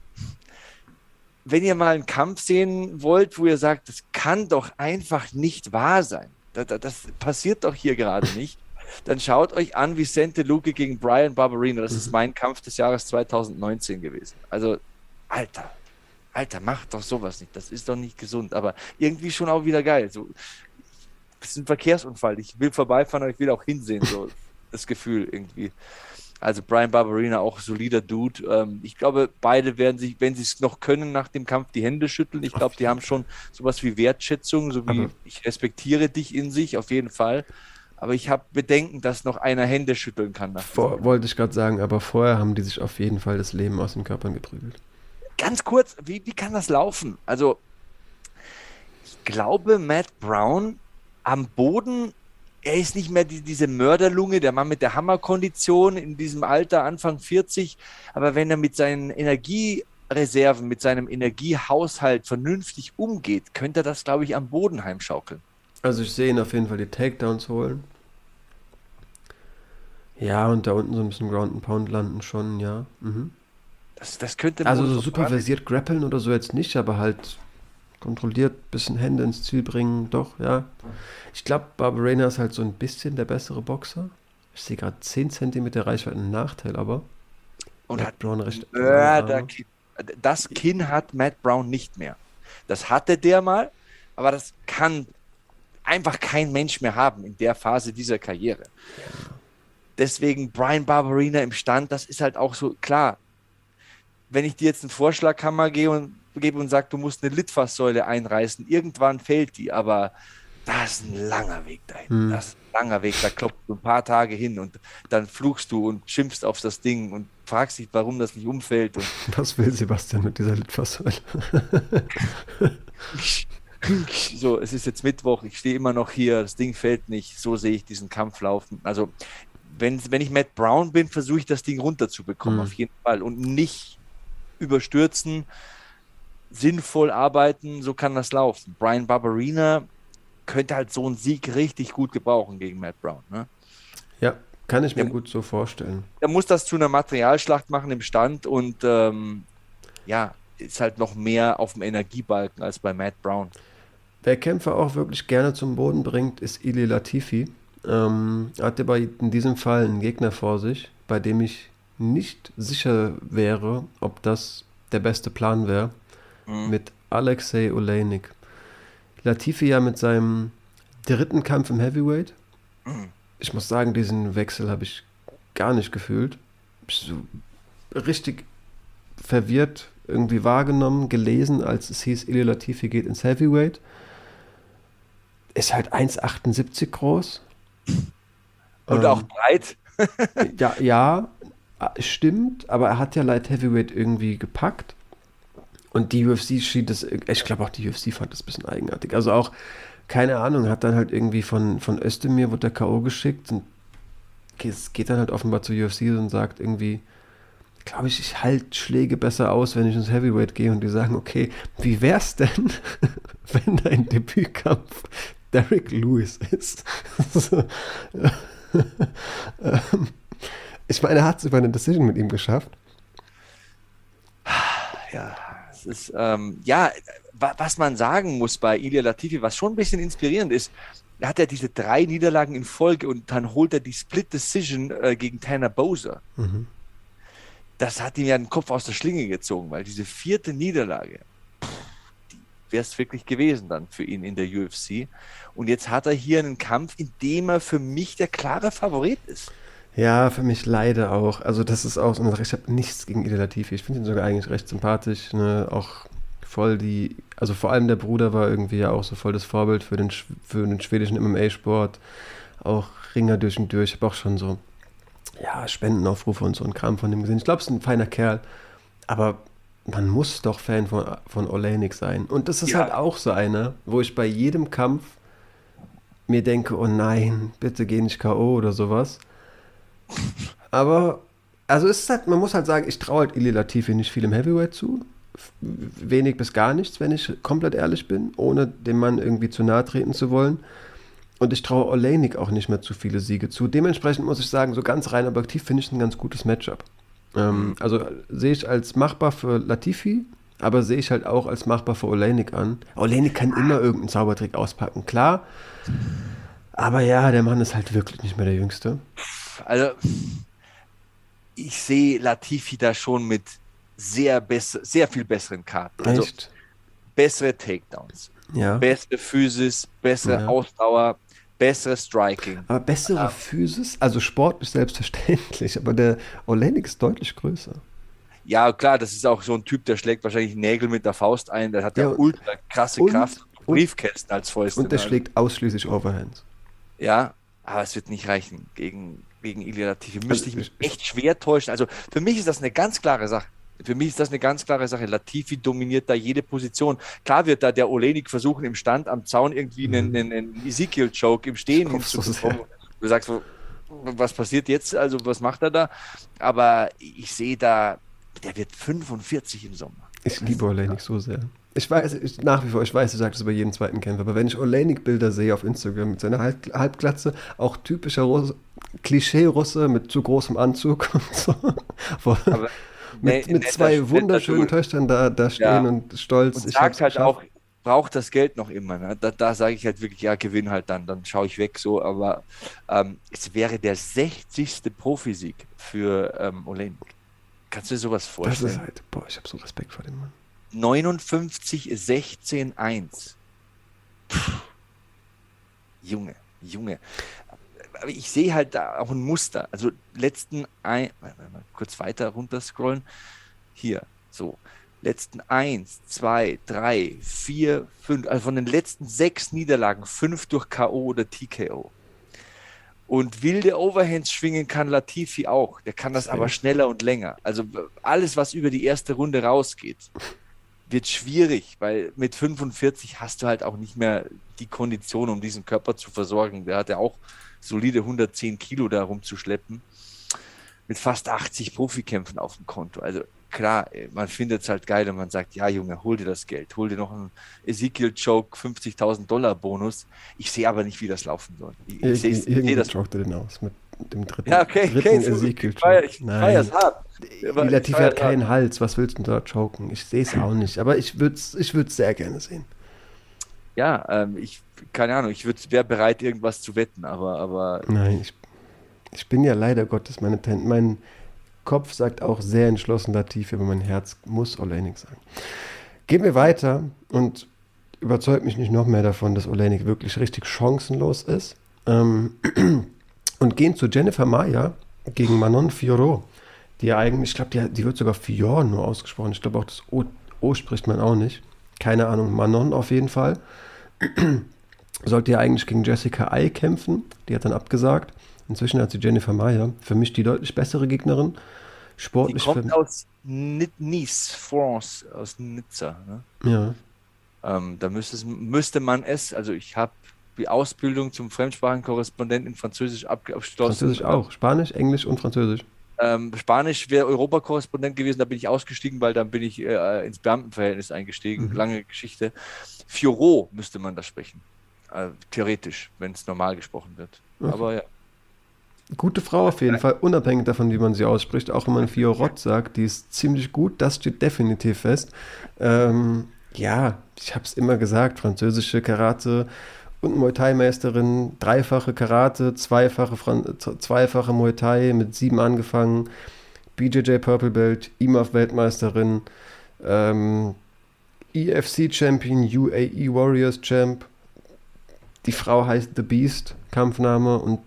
Speaker 3: wenn ihr mal einen Kampf sehen wollt, wo ihr sagt, das kann doch einfach nicht wahr sein. Das, das passiert doch hier gerade nicht. Dann schaut euch an Vicente Luque gegen Brian Barberena. Das ist mein Kampf des Jahres zweitausendneunzehn gewesen. Also, Alter, Alter, macht doch sowas nicht. Das ist doch nicht gesund. Aber irgendwie schon auch wieder geil. So, das ist ein Verkehrsunfall. Ich will vorbeifahren, aber ich will auch hinsehen. So das Gefühl irgendwie. Also Brian Barberena, auch solider Dude. Ähm, ich glaube, beide werden sich, wenn sie es noch können, nach dem Kampf die Hände schütteln. Ich glaube, die haben schon sowas wie Wertschätzung, so wie
Speaker 4: Aber
Speaker 3: ich respektiere dich in sich, auf jeden Fall. Aber ich habe Bedenken, dass noch einer Hände schütteln kann. Nach
Speaker 4: Vor, wollte ich gerade sagen, aber vorher haben die sich auf jeden Fall das Leben aus den Körpern geprügelt.
Speaker 3: Ganz kurz, wie, wie kann das laufen? Also, ich glaube, Matt Brown am Boden, er ist nicht mehr die, diese Mörderlunge, der Mann mit der Hammerkondition in diesem Alter, Anfang vierzig, aber wenn er mit seinen Energiereserven, mit seinem Energiehaushalt vernünftig umgeht, könnte er das, glaube ich, am Boden heimschaukeln.
Speaker 4: Also ich sehe ihn auf jeden Fall die Takedowns holen. Ja, und da unten so ein bisschen Ground and Pound landen schon, ja. Mhm.
Speaker 3: Das, das könnte
Speaker 4: Also so superversiert grappeln oder so jetzt nicht, aber halt kontrolliert, bisschen Hände ins Ziel bringen, doch, ja. Ich glaube, Barberena ist halt so ein bisschen der bessere Boxer. Ich sehe gerade zehn Zentimeter Reichweite einen Nachteil, aber
Speaker 3: und
Speaker 4: Matt
Speaker 3: hat
Speaker 4: Brown recht.
Speaker 3: Mörderkinn. Das Kinn hat Matt Brown nicht mehr. Das hatte der mal, aber das kann einfach kein Mensch mehr haben in der Phase dieser Karriere. Deswegen Brian Barberena im Stand, das ist halt auch so, klar, wenn ich dir jetzt einen Vorschlaghammer gebe und, gebe und sage, du musst eine Litfaßsäule einreißen, irgendwann fällt die, aber Das ist ein langer Weg dahin.
Speaker 4: Hm.
Speaker 3: Das ist ein langer Weg. Da klopfst du ein paar Tage hin und dann fluchst du und schimpfst auf das Ding und fragst dich, warum das nicht umfällt. Und
Speaker 4: Was will Sebastian mit dieser Litfaßsäule?
Speaker 3: so, es ist jetzt Mittwoch, ich stehe immer noch hier, das Ding fällt nicht. So sehe ich diesen Kampf laufen. Also, wenn, wenn ich Matt Brown bin, versuche ich das Ding runterzubekommen,
Speaker 4: Hm.
Speaker 3: auf jeden Fall. Und nicht überstürzen, sinnvoll arbeiten, so kann das laufen. Brian Barberina könnte halt so einen Sieg richtig gut gebrauchen gegen Matt Brown. Ne?
Speaker 4: Ja, kann ich mir
Speaker 3: Ja.
Speaker 4: gut so vorstellen.
Speaker 3: Er muss das zu einer Materialschlacht machen im Stand und ähm, ja, ist halt noch mehr auf dem Energiebalken als bei Matt Brown.
Speaker 4: Wer Kämpfer auch wirklich gerne zum Boden bringt, ist Ilir Latifi. Ähm, er hatte bei in diesem Fall einen Gegner vor sich, bei dem ich nicht sicher wäre, ob das der beste Plan wäre,
Speaker 3: Mhm.
Speaker 4: mit Alexei Oleinik. Latifi ja mit seinem dritten Kampf im Heavyweight.
Speaker 3: Mhm.
Speaker 4: Ich muss sagen, diesen Wechsel habe ich gar nicht gefühlt. So richtig verwirrt irgendwie wahrgenommen, gelesen, als es hieß, Ilir Latifi geht ins Heavyweight. Ist halt eins Komma achtundsiebzig groß.
Speaker 3: Und
Speaker 4: Ähm,
Speaker 3: auch breit.
Speaker 4: Ja, ja, stimmt, aber er hat ja Light Heavyweight irgendwie gepackt. Und die U F C schien das, ich glaube auch die U F C fand das ein bisschen eigenartig. Also auch, keine Ahnung, hat dann halt irgendwie von, von Özdemir, wurde der K O geschickt und es geht dann halt offenbar zur U F C und sagt irgendwie, glaube ich, ich halte Schläge besser aus, wenn ich ins Heavyweight gehe und die sagen, okay, wie wär's denn, wenn dein Debütkampf Derrick Lewis ist? So, ähm, ich meine, er hat es über eine Decision mit ihm geschafft.
Speaker 3: Ja, es ist, ähm, ja, wa- was man sagen muss bei Ilir Latifi, was schon ein bisschen inspirierend ist, er hat ja diese drei Niederlagen in Folge und dann holt er die Split Decision äh, gegen Tanner Boser.
Speaker 4: Mhm.
Speaker 3: Das hat ihm ja den Kopf aus der Schlinge gezogen, weil diese vierte Niederlage, wäre es wirklich gewesen dann für ihn in der U F C. Und jetzt hat er hier einen Kampf, in dem er für mich der klare Favorit ist.
Speaker 4: Ja, für mich leider auch. Also das ist auch so eine Sache, ich habe nichts gegen Ilir Latifi. Ich finde ihn sogar eigentlich recht sympathisch. Ne? Auch voll die, also vor allem der Bruder war irgendwie ja auch so voll das Vorbild für den, Sch- für den schwedischen M M A-Sport. Auch Ringer durch und durch. Ich habe auch schon so, ja, Spendenaufrufe und so ein Kram von dem gesehen. Ich glaube, es ist ein feiner Kerl. Aber man muss doch Fan von, von Oleinik sein. Und das ist
Speaker 3: Ja.
Speaker 4: halt auch so einer, wo ich bei jedem Kampf mir denke, oh nein, bitte geh nicht K O oder sowas. Aber, also es ist halt, man muss halt sagen, ich traue halt Ilir Latifi nicht viel im Heavyweight zu. F- Wenig bis gar nichts, wenn ich komplett ehrlich bin, ohne dem Mann irgendwie zu nahe treten zu wollen. Und ich traue Oleinik auch nicht mehr zu viele Siege zu. Dementsprechend muss ich sagen, so ganz rein objektiv finde ich ein ganz gutes Matchup. Ähm, also sehe ich als machbar für Latifi, aber sehe ich halt auch als machbar für Oleinik an. Oleinik kann immer irgendeinen Zaubertrick auspacken, klar. Aber ja, der Mann ist halt wirklich nicht mehr der Jüngste.
Speaker 3: Also, ich sehe Latifi da schon mit sehr, besser, sehr viel besseren Karten. Also,
Speaker 4: Echt?
Speaker 3: bessere Takedowns,
Speaker 4: Ja.
Speaker 3: bessere Physis, bessere
Speaker 4: Ja.
Speaker 3: Ausdauer, bessere Striking.
Speaker 4: Aber bessere Physis, also Sport ist selbstverständlich, aber der Oleinik ist deutlich größer.
Speaker 3: Ja, klar, das ist auch so ein Typ, der schlägt wahrscheinlich Nägel mit der Faust ein. Der hat ja,
Speaker 4: Ja, und-
Speaker 3: ultra krasse
Speaker 4: und-
Speaker 3: Kraft,
Speaker 4: und-
Speaker 3: Briefkästen als Fäuste.
Speaker 4: Und der
Speaker 3: Also,
Speaker 4: schlägt ausschließlich Overhands.
Speaker 3: Ja, aber es wird nicht reichen gegen, gegen Ilir Latifi. Müsste ich mich
Speaker 4: ich-
Speaker 3: echt schwer täuschen. Also für mich ist das eine ganz klare Sache. Für mich ist das eine ganz klare Sache. Latifi dominiert da jede Position. Klar wird da der Oleinik versuchen, im Stand am Zaun irgendwie einen, einen, einen Ezekiel-Choke im Stehen
Speaker 4: Ich hoff's so
Speaker 3: hinzubekommen. Du sagst so, was passiert jetzt? Also was macht er da? Aber ich sehe da, der wird fünfundvierzig im Sommer.
Speaker 4: Ich liebe Oleinik so sehr. Ich weiß, ich, nach wie vor, ich weiß, du sagst es über jeden zweiten Kämpfer, aber wenn ich Oleinik-Bilder sehe auf Instagram mit seiner Halb Halbglatze, auch typischer Russe, Klischee-Russe mit zu großem Anzug und so, wo,
Speaker 3: Aber
Speaker 4: mit,
Speaker 3: ne-
Speaker 4: mit
Speaker 3: netter-
Speaker 4: zwei
Speaker 3: netter
Speaker 4: wunderschönen
Speaker 3: Dude.
Speaker 4: Töchtern da, da stehen
Speaker 3: Ja.
Speaker 4: und stolz.
Speaker 3: Und
Speaker 4: ich
Speaker 3: sagt
Speaker 4: hab's
Speaker 3: halt
Speaker 4: geschafft.
Speaker 3: auch, braucht das Geld noch immer. Ne? Da, da sage ich halt wirklich, ja, gewinn halt dann, dann schaue ich weg so. Aber ähm, es wäre der sechzigste Profisieg für ähm, Oleinik. Kannst du dir sowas
Speaker 4: Das
Speaker 3: vorstellen?
Speaker 4: ist halt, boah, ich habe so Respekt vor dem Mann.
Speaker 3: neunundfünfzig, sechzehn, eins. Puh. Junge, Junge. Aber ich sehe halt da auch ein Muster. Also letzten ein, warte mal, kurz weiter runter scrollen. Hier, so. letzten eins, zwei, drei, vier, fünf, also von den letzten sechs Niederlagen, fünf durch K O oder T K O. Und wilde Overhands schwingen kann Latifi auch. Der kann das aber schneller und länger. Also alles, was über die erste Runde rausgeht, wird schwierig, weil mit fünfundvierzig hast du halt auch nicht mehr die Kondition, um diesen Körper zu versorgen. Der hat ja auch solide hundertzehn Kilo da rumzuschleppen. Mit fast achtzig Profikämpfen auf dem Konto. Also klar, man findet es halt geil und man sagt, ja Junge, hol dir das Geld, hol dir noch einen Ezekiel-Choke, fünfzigtausend Dollar Bonus. Ich sehe aber nicht, wie das laufen soll. Ich, ich sehe
Speaker 4: Irgendwie
Speaker 3: das.
Speaker 4: chokte den aus mit dem dritten,
Speaker 3: ja, okay,
Speaker 4: dritten
Speaker 3: okay,
Speaker 4: Ezekiel-Choke.
Speaker 3: Ich feiere es hart.
Speaker 4: Latifi hat keinen Hals, was willst du da choken? Ich sehe es auch nicht, aber ich würde es ich sehr gerne sehen.
Speaker 3: Ja, ähm, ich, keine Ahnung, ich wäre bereit, irgendwas zu wetten, aber... aber
Speaker 4: Nein, ich, ich bin ja leider Gottes, meine Ten mein Kopf sagt auch sehr entschlossen Latifi, aber mein Herz muss Oleinik sagen. Gehen wir weiter und überzeugt mich nicht noch mehr davon, dass Oleinik wirklich richtig chancenlos ist. Ähm, und gehen zu Jennifer Maia gegen Manon Fiorot, die ja eigentlich, ich glaube, die, die wird sogar Fior nur ausgesprochen. Ich glaube auch das O, o spricht man auch nicht. Keine Ahnung, Manon auf jeden Fall. Sollte ja eigentlich gegen Jessica Ai kämpfen. Die hat dann abgesagt. Inzwischen hat sie Jennifer Maia. Für mich die deutlich bessere Gegnerin. Sportlich.
Speaker 3: Die kommt aus Nice, France, aus Nizza. Ne?
Speaker 4: Ja.
Speaker 3: Ähm, da müsste, es, müsste man es, also ich habe die Ausbildung zum Fremdsprachenkorrespondent in Französisch abgeschlossen.
Speaker 4: Französisch auch. Spanisch, Englisch und Französisch.
Speaker 3: Ähm, Spanisch wäre Europakorrespondent gewesen, da bin ich ausgestiegen, weil dann bin ich äh, ins Beamtenverhältnis eingestiegen. Mhm. Lange Geschichte. Fiorot müsste man da sprechen. Äh, theoretisch, wenn es normal gesprochen wird. Okay. Aber ja.
Speaker 4: Gute Frau auf jeden Fall, unabhängig davon, wie man sie ausspricht. Auch wenn man Fiorot sagt, die ist ziemlich gut, das steht definitiv fest. Ähm, ja, ich habe es immer gesagt, französische Karate und Muay Thai-Meisterin, dreifache Karate, zweifache, Fran- zweifache Muay Thai, mit sieben angefangen, B J J Purple Belt, I M A F-Weltmeisterin, ähm, E F C-Champion, U A E Warriors Champ. Die Frau heißt The Beast, Kampfname. Und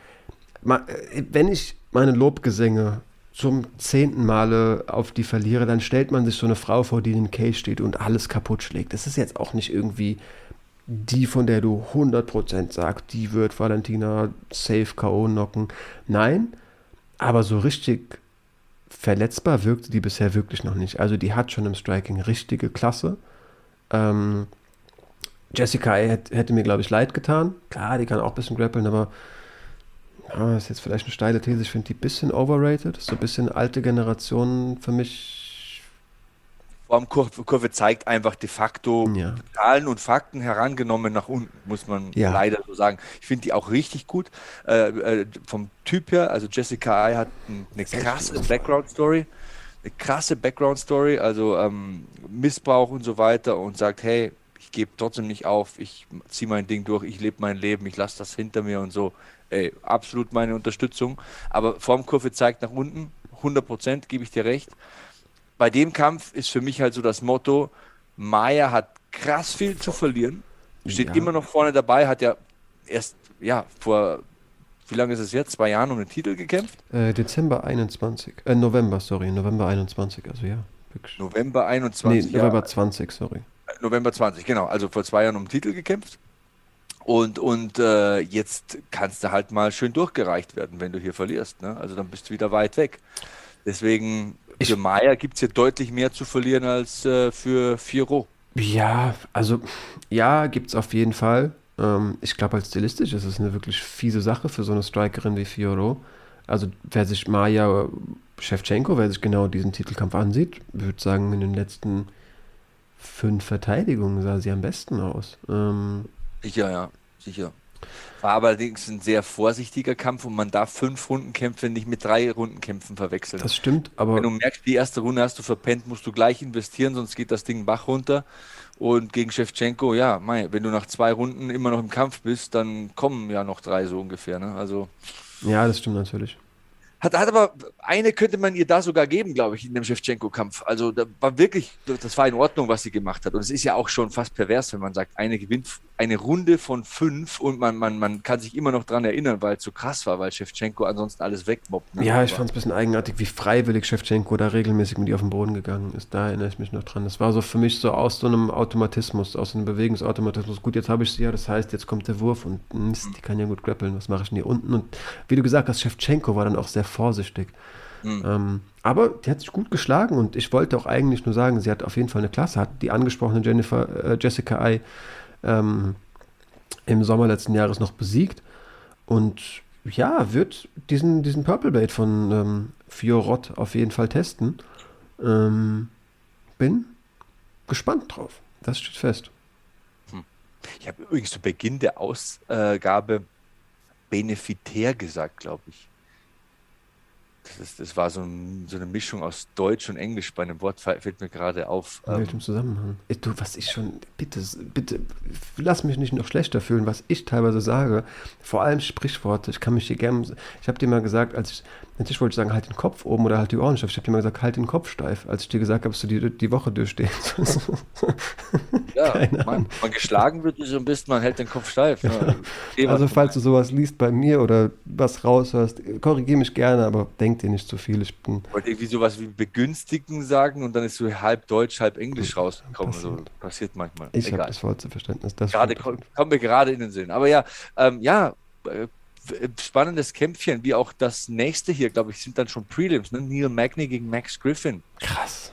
Speaker 4: wenn ich meine Lobgesänge zum zehnten Male auf die verliere, dann stellt man sich so eine Frau vor, die in den Cage steht und alles kaputt schlägt. Das ist jetzt auch nicht irgendwie die, von der du hundert Prozent sagst, die wird Valentina safe K O knocken. Nein, aber so richtig verletzbar wirkte die bisher wirklich noch nicht. Also die hat schon im Striking richtige Klasse. Ähm, Jessica hätte, hätte mir, glaube ich, leid getan. Klar, die kann auch ein bisschen grappeln, aber ja, ist jetzt vielleicht eine steile These. Ich finde die ein bisschen overrated. So ein bisschen alte Generation für mich.
Speaker 3: Formkurve Kurve zeigt einfach de facto
Speaker 4: Ja.
Speaker 3: Zahlen und Fakten herangenommen nach unten, muss man
Speaker 4: Ja.
Speaker 3: leider so sagen. Ich finde die auch richtig gut. Äh, äh, vom Typ her, also Jessica Ai hat ein, eine krasse Background-Story. Eine krasse Background-Story, also ähm, Missbrauch und so weiter und sagt, hey, ich gebe trotzdem nicht auf, ich ziehe mein Ding durch, ich lebe mein Leben, ich lasse das hinter mir und so. Ey, absolut meine Unterstützung. Aber Formkurve zeigt nach unten, hundert Prozent, gebe ich dir recht. Bei dem Kampf ist für mich halt so das Motto, Maia hat krass viel zu verlieren, steht
Speaker 4: Ja.
Speaker 3: immer noch vorne dabei, hat ja erst, ja, vor, wie lange ist es jetzt, zwei Jahren um den Titel gekämpft?
Speaker 4: Äh, Dezember einundzwanzig. Äh, November, sorry. November einundzwanzig, also ja. Wirklich.
Speaker 3: November einundzwanzig.
Speaker 4: Nee, November
Speaker 3: ja,
Speaker 4: zwanzig, sorry.
Speaker 3: November zwanzig, genau, also vor zwei Jahren um den Titel gekämpft. Und, und äh, jetzt kannst du halt mal schön durchgereicht werden, wenn du hier verlierst. Ne? Also dann bist du wieder weit weg. Deswegen,
Speaker 4: Ich-
Speaker 3: für Maia gibt es hier deutlich mehr zu verlieren als äh, für Fiorot.
Speaker 4: Ja, also, ja, gibt's auf jeden Fall. Ähm, ich glaube, als stilistisch ist es eine wirklich fiese Sache für so eine Strikerin wie Fiorot. Also, wer sich Maja Shevchenko, wer sich genau diesen Titelkampf ansieht, würde sagen, in den letzten fünf Verteidigungen sah sie am besten aus. Ähm,
Speaker 3: Sicher, ja, sicher. War aber allerdings ein sehr vorsichtiger Kampf und man darf fünf Rundenkämpfe nicht mit drei Rundenkämpfen verwechseln.
Speaker 4: das stimmt, aber
Speaker 3: Wenn du merkst, die erste Runde hast du verpennt, musst du gleich investieren, sonst geht das Ding Bach runter. Und gegen Shevchenko, ja, mei, wenn du nach zwei Runden immer noch im Kampf bist, dann kommen ja noch drei so ungefähr. Ne? Also
Speaker 4: ja, das stimmt natürlich.
Speaker 3: Hat, hat aber eine könnte man ihr da sogar geben, glaube ich, in dem Shevchenko-Kampf. Also da war wirklich, das war in Ordnung, was sie gemacht hat. Und es ist ja auch schon fast pervers, wenn man sagt, eine gewinnt eine Runde von fünf und man, man, man kann sich immer noch dran erinnern, weil es so krass war, weil Shevchenko ansonsten alles wegmobbt. Ne?
Speaker 4: Ja, ich fand es ein bisschen eigenartig, wie freiwillig Shevchenko da regelmäßig mit ihr auf den Boden gegangen ist. Da erinnere ich mich noch dran. Das war so für mich so aus so einem Automatismus, aus einem Bewegungsautomatismus. Gut, jetzt habe ich sie ja, das heißt, jetzt kommt der Wurf und Mist, die kann ja gut grappeln. Was mache ich denn hier unten? Und wie du gesagt hast, Shevchenko war dann auch sehr vorsichtig. Mhm. Ähm, aber die hat sich gut geschlagen und ich wollte auch eigentlich nur sagen, sie hat auf jeden Fall eine Klasse, hat die angesprochene Jennifer, äh, Jessica Eye ähm, im Sommer letzten Jahres noch besiegt und ja, wird diesen, diesen Purple Belt von ähm, Fiorot auf jeden Fall testen. Ähm, bin gespannt drauf. Das steht fest.
Speaker 3: Hm. Ich habe übrigens zu Beginn der Ausgabe benefitär gesagt, glaube ich. Das, ist, das war so, ein, so eine Mischung aus Deutsch und Englisch bei einem Wort, fällt mir gerade auf.
Speaker 4: In welchem Zusammenhang? Ich, du, was ich schon, bitte, bitte, lass mich nicht noch schlechter fühlen, was ich teilweise sage, vor allem Sprichworte, ich kann mich hier gerne, ich habe dir mal gesagt, als ich, natürlich wollte ich sagen, halt den Kopf oben oder halt die Ohren steif, ich habe dir mal gesagt, halt den Kopf steif, als ich dir gesagt habe, dass du die, die Woche durchstehen sollst.
Speaker 3: Ja, man, man geschlagen wird, so ein bisschen, man hält den Kopf steif. Ne?
Speaker 4: Also falls du sowas liest bei mir oder was raushörst, korrigiere mich gerne, aber denk dir nicht zu viel. Ich bin
Speaker 3: wollte irgendwie sowas wie begünstigen sagen und dann ist so halb Deutsch, halb Englisch rausgekommen. So passiert manchmal.
Speaker 4: Ich habe das vollste Verständnis. Das
Speaker 3: gerade kommt mir gerade in den Sinn. Aber ja, ähm, ja, äh, spannendes Kämpfchen, wie auch das nächste hier, glaube ich, sind dann schon Prelims. Ne? Neil Magny gegen Max Griffin.
Speaker 4: Krass.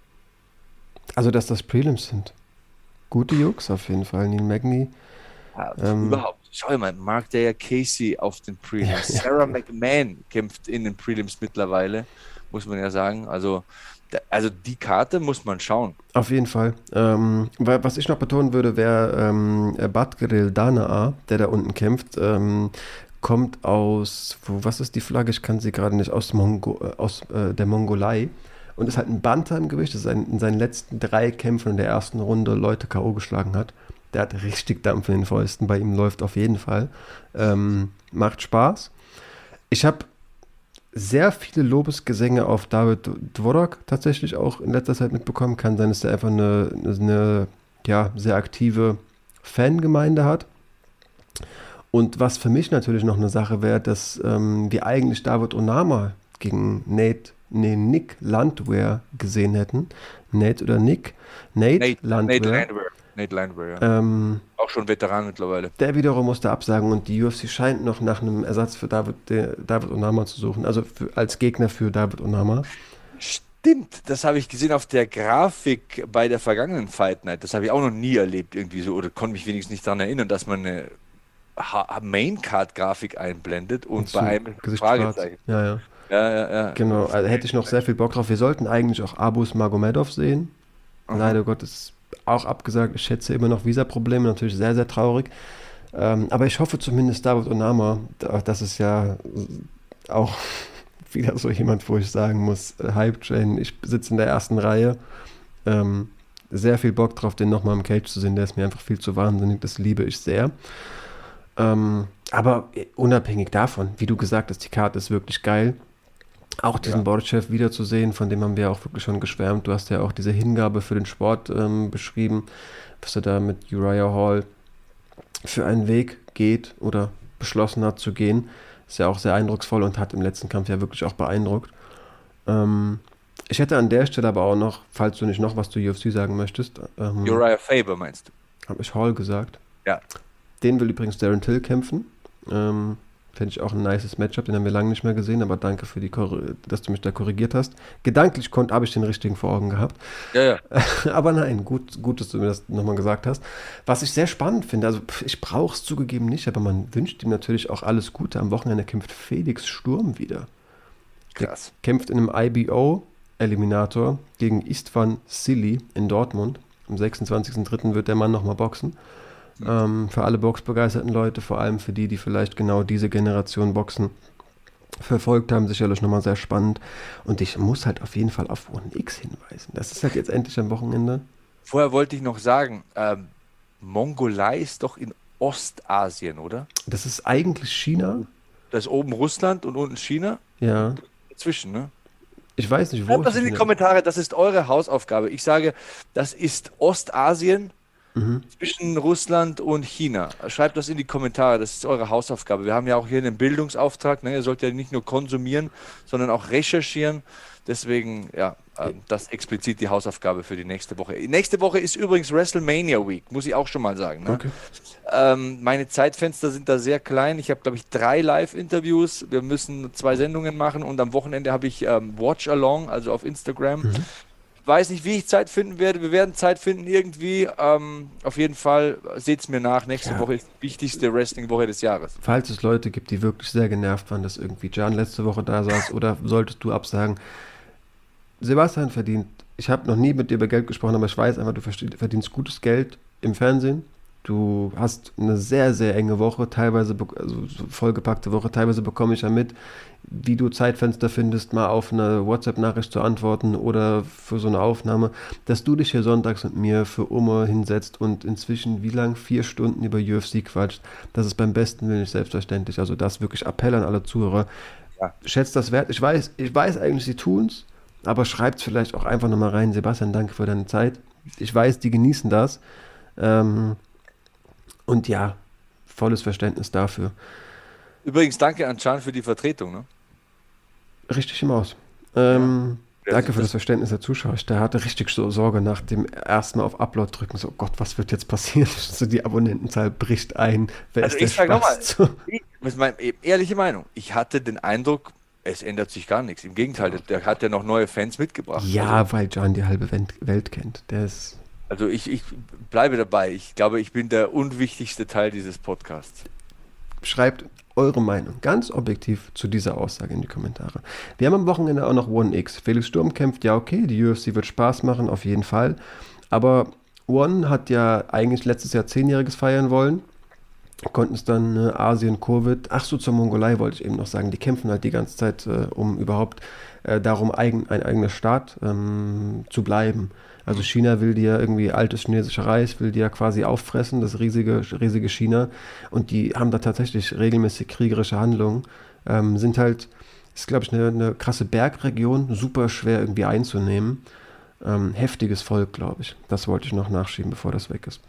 Speaker 4: Also, dass das Prelims sind. Gute Jungs auf jeden Fall. Neil Magny.
Speaker 3: Ja, ähm, überhaupt. Schau mal, Mark Daya Casey auf den Prelims. Ja, Sarah ja. McMahon kämpft in den Prelims mittlerweile, muss man ja sagen. Also, also die Karte muss man schauen.
Speaker 4: Auf jeden Fall. Ähm, was ich noch betonen würde, wäre ähm, Badgril Danaa, der da unten kämpft, ähm, kommt aus, wo, was ist die Flagge? Ich kann sie gerade nicht, aus, Mongo, aus äh, der Mongolei. Und ist halt ein Banter im Gewicht, das in seinen letzten drei Kämpfen in der ersten Runde Leute K O geschlagen hat. Der hat richtig Dampf in den Fäusten, bei ihm läuft auf jeden Fall. Ähm, macht Spaß. Ich habe sehr viele Lobesgesänge auf David Dvorak tatsächlich auch in letzter Zeit mitbekommen. Kann sein, dass er einfach eine, eine ja, sehr aktive Fangemeinde hat. Und was für mich natürlich noch eine Sache wäre, dass ähm, wir eigentlich David Onama gegen Nate, nee, Nick Landwehr gesehen hätten. Nate oder Nick? Nate,
Speaker 3: Nate
Speaker 4: Landwehr.
Speaker 3: Nate Landwehr. Nate Landwehr, ja. Ähm, auch schon Veteran mittlerweile.
Speaker 4: Der wiederum musste absagen und die U F C scheint noch nach einem Ersatz für David, der, David Onama zu suchen. Also für, als Gegner für David Onama.
Speaker 3: Stimmt, das habe ich gesehen auf der Grafik bei der vergangenen Fight Night. Das habe ich auch noch nie erlebt irgendwie so, oder konnte mich wenigstens nicht daran erinnern, dass man eine Main-Card-Grafik einblendet und, und bei einem Fragezeichen.
Speaker 4: Ja, ja.
Speaker 3: Ja, ja, ja.
Speaker 4: Genau, also hätte ich noch sehr viel Bock drauf. Wir sollten eigentlich auch Abus Magomedov sehen. Mhm. Leider Gottes auch abgesagt. Ich schätze immer noch Visa-Probleme, natürlich sehr, sehr traurig. Ähm, aber ich hoffe zumindest David Onama, das ist ja auch wieder so jemand, wo ich sagen muss, Hype-Train, ich sitze in der ersten Reihe. Ähm, sehr viel Bock drauf, den nochmal im Cage zu sehen. Der ist mir einfach viel zu wahnsinnig, das liebe ich sehr. Ähm, aber unabhängig davon, wie du gesagt hast, die Karte ist wirklich geil. Auch diesen ja. Bortschew wiederzusehen, von dem haben wir auch wirklich schon geschwärmt. Du hast ja auch diese Hingabe für den Sport ähm, beschrieben, was er da mit Uriah Hall für einen Weg geht oder beschlossen hat zu gehen. Ist ja auch sehr eindrucksvoll und hat im letzten Kampf ja wirklich auch beeindruckt. Ähm, ich hätte an der Stelle aber auch noch, falls du nicht noch was zu U F C sagen möchtest. Ähm,
Speaker 3: Uriah Faber meinst du?
Speaker 4: Habe ich Hall gesagt.
Speaker 3: Ja.
Speaker 4: Den will übrigens Darren Till kämpfen. Ähm, Fände ich auch ein nices Matchup, den haben wir lange nicht mehr gesehen, aber danke, für die, dass du mich da korrigiert hast. Gedanklich habe ich den richtigen vor Augen gehabt.
Speaker 3: Ja, ja.
Speaker 4: Aber nein, gut, gut, dass du mir das nochmal gesagt hast. Was ich sehr spannend finde, also ich brauche es zugegeben nicht, aber man wünscht ihm natürlich auch alles Gute. Am Wochenende kämpft Felix Sturm wieder.
Speaker 3: Krass.
Speaker 4: Der kämpft in einem I B O-Eliminator gegen Istvan Sili in Dortmund. Am sechsundzwanzigsten dritten wird der Mann nochmal boxen. Ähm, für alle boxbegeisterten Leute, vor allem für die, die vielleicht genau diese Generation Boxen verfolgt haben, sicherlich nochmal sehr spannend. Und ich muss halt auf jeden Fall auf One X hinweisen. Das ist halt jetzt endlich am Wochenende.
Speaker 3: Vorher wollte ich noch sagen, ähm, Mongolei ist doch in Ostasien, oder?
Speaker 4: Das ist eigentlich China.
Speaker 3: Das ist oben Russland und unten China?
Speaker 4: Ja.
Speaker 3: Dazwischen, ne?
Speaker 4: Ich weiß nicht, wo.
Speaker 3: Schreibt das in die Kommentare, das ist eure Hausaufgabe. Ich sage, das ist Ostasien mhm. zwischen Russland und China. Schreibt das in die Kommentare, das ist eure Hausaufgabe. Wir haben ja auch hier einen Bildungsauftrag, ne? Ihr sollt ja nicht nur konsumieren, sondern auch recherchieren. Deswegen, ja, äh, das explizit die Hausaufgabe für die nächste Woche. Nächste Woche ist übrigens WrestleMania Week, muss ich auch schon mal sagen. Ne? Okay. Ähm, meine Zeitfenster sind da sehr klein. Ich habe, glaube ich, drei Live-Interviews. Wir müssen zwei Sendungen machen und am Wochenende habe ich ähm, Watch Along, also auf Instagram. Mhm. Weiß nicht, wie ich Zeit finden werde. Wir werden Zeit finden irgendwie. Ähm, auf jeden Fall seht es mir nach. Nächste ja. Woche ist die wichtigste Wrestling-Woche des Jahres.
Speaker 4: Falls es Leute gibt, die wirklich sehr genervt waren, dass irgendwie Can letzte Woche da saß oder solltest du absagen, Sebastian verdient, ich habe noch nie mit dir über Geld gesprochen, aber ich weiß einfach, du verdienst gutes Geld im Fernsehen. Du hast eine sehr, sehr enge Woche, teilweise also vollgepackte Woche, teilweise bekomme ich ja mit, wie du Zeitfenster findest, mal auf eine WhatsApp-Nachricht zu antworten oder für so eine Aufnahme, dass du dich hier sonntags mit mir für Umme hinsetzt und inzwischen wie lang? Vier Stunden über U F C quatscht. Das ist beim besten Willen nicht selbstverständlich. Also das wirklich Appell an alle Zuhörer. Ja. Schätzt das wert. Ich weiß, ich weiß eigentlich, sie tun es, aber schreibt vielleicht auch einfach nochmal rein. Sebastian, danke für deine Zeit. Ich weiß, die genießen das. Ähm, und ja, volles Verständnis dafür.
Speaker 3: Übrigens, danke an Can für die Vertretung. Ne?
Speaker 4: Richtig im Aus. Ähm, ja, danke für das Verständnis der Zuschauer. Der hatte richtig so Sorge nach dem ersten Mal auf Upload drücken. So, oh Gott, was wird jetzt passieren? So, die Abonnentenzahl bricht ein. Wer
Speaker 3: also
Speaker 4: ist
Speaker 3: ich sage nochmal, das ist meine ehrliche Meinung. Ich hatte den Eindruck, es ändert sich gar nichts. Im Gegenteil, der hat ja noch neue Fans mitgebracht.
Speaker 4: Ja,
Speaker 3: also,
Speaker 4: weil Can die halbe Welt kennt. Der ist...
Speaker 3: Also ich, ich bleibe dabei. Ich glaube, ich bin der unwichtigste Teil dieses Podcasts.
Speaker 4: Schreibt eure Meinung ganz objektiv zu dieser Aussage in die Kommentare. Wir haben am Wochenende auch noch One X. Felix Sturm kämpft, ja okay, die U F C wird Spaß machen, auf jeden Fall. Aber One hat ja eigentlich letztes Jahr zehnjähriges feiern wollen. Konnten es dann äh, Asien, Covid. Ach so, zur Mongolei wollte ich eben noch sagen. Die kämpfen halt die ganze Zeit, äh, um überhaupt äh, darum, eigen, ein eigener Staat ähm, zu bleiben. Also China will die ja irgendwie altes chinesisches Reis, will die ja quasi auffressen, das riesige, riesige China. Und die haben da tatsächlich regelmäßig kriegerische Handlungen. Ähm, sind halt, ist glaube ich eine, eine krasse Bergregion, super schwer irgendwie einzunehmen. Ähm, heftiges Volk, glaube ich. Das wollte ich noch nachschieben, bevor das weg ist.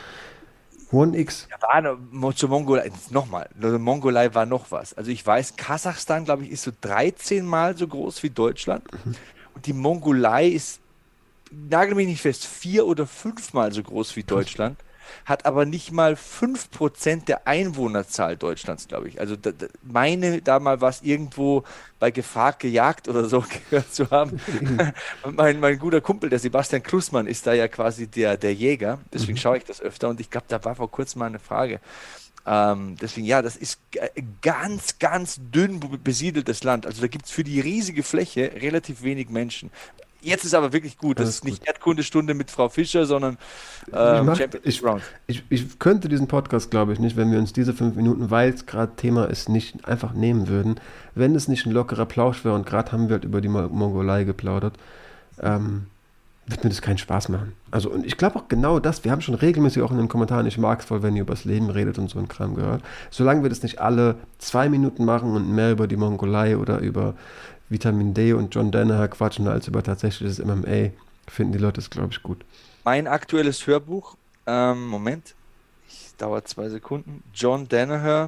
Speaker 4: One X.
Speaker 3: Ja, war eine, zur Mongolei, nochmal, Mongolei war noch was. Also ich weiß, Kasachstan, glaube ich, ist so dreizehn Mal so groß wie Deutschland. Mhm. Und die Mongolei ist, nagel mich nicht fest, vier oder fünfmal so groß wie Deutschland, hat aber nicht mal fünf Prozent der Einwohnerzahl Deutschlands, glaube ich. Also da, da, meine da mal was irgendwo bei Gefragt gejagt oder so gehört zu haben. mein, mein guter Kumpel, der Sebastian Klussmann, ist da ja quasi der, der Jäger, deswegen mhm. schaue ich das öfter und ich glaube, da war vor kurzem mal eine Frage. Ähm, deswegen, ja, das ist ganz, ganz dünn besiedeltes Land. Also da gibt es für die riesige Fläche relativ wenig Menschen. Jetzt ist aber wirklich gut. Das, das ist gut. Nicht Erdkundestunde mit Frau Fischer, sondern ähm,
Speaker 4: ich, mach, ich, ich, ich könnte diesen Podcast, glaube ich, nicht, wenn wir uns diese fünf Minuten, weil es gerade Thema ist, nicht einfach nehmen würden. Wenn es nicht ein lockerer Plausch wäre und gerade haben wir halt über die Mongolei geplaudert, ähm, wird mir das keinen Spaß machen. Also und ich glaube auch genau das, wir haben schon regelmäßig auch in den Kommentaren, ich mag es voll, wenn ihr übers Leben redet und so ein Kram gehört. Solange wir das nicht alle zwei Minuten machen und mehr über die Mongolei oder über Vitamin D und John Danaher quatschen als über tatsächliches M M A, finden die Leute es, glaube ich, gut.
Speaker 3: Mein aktuelles Hörbuch, ähm, Moment, ich dauert zwei Sekunden, John Danaher,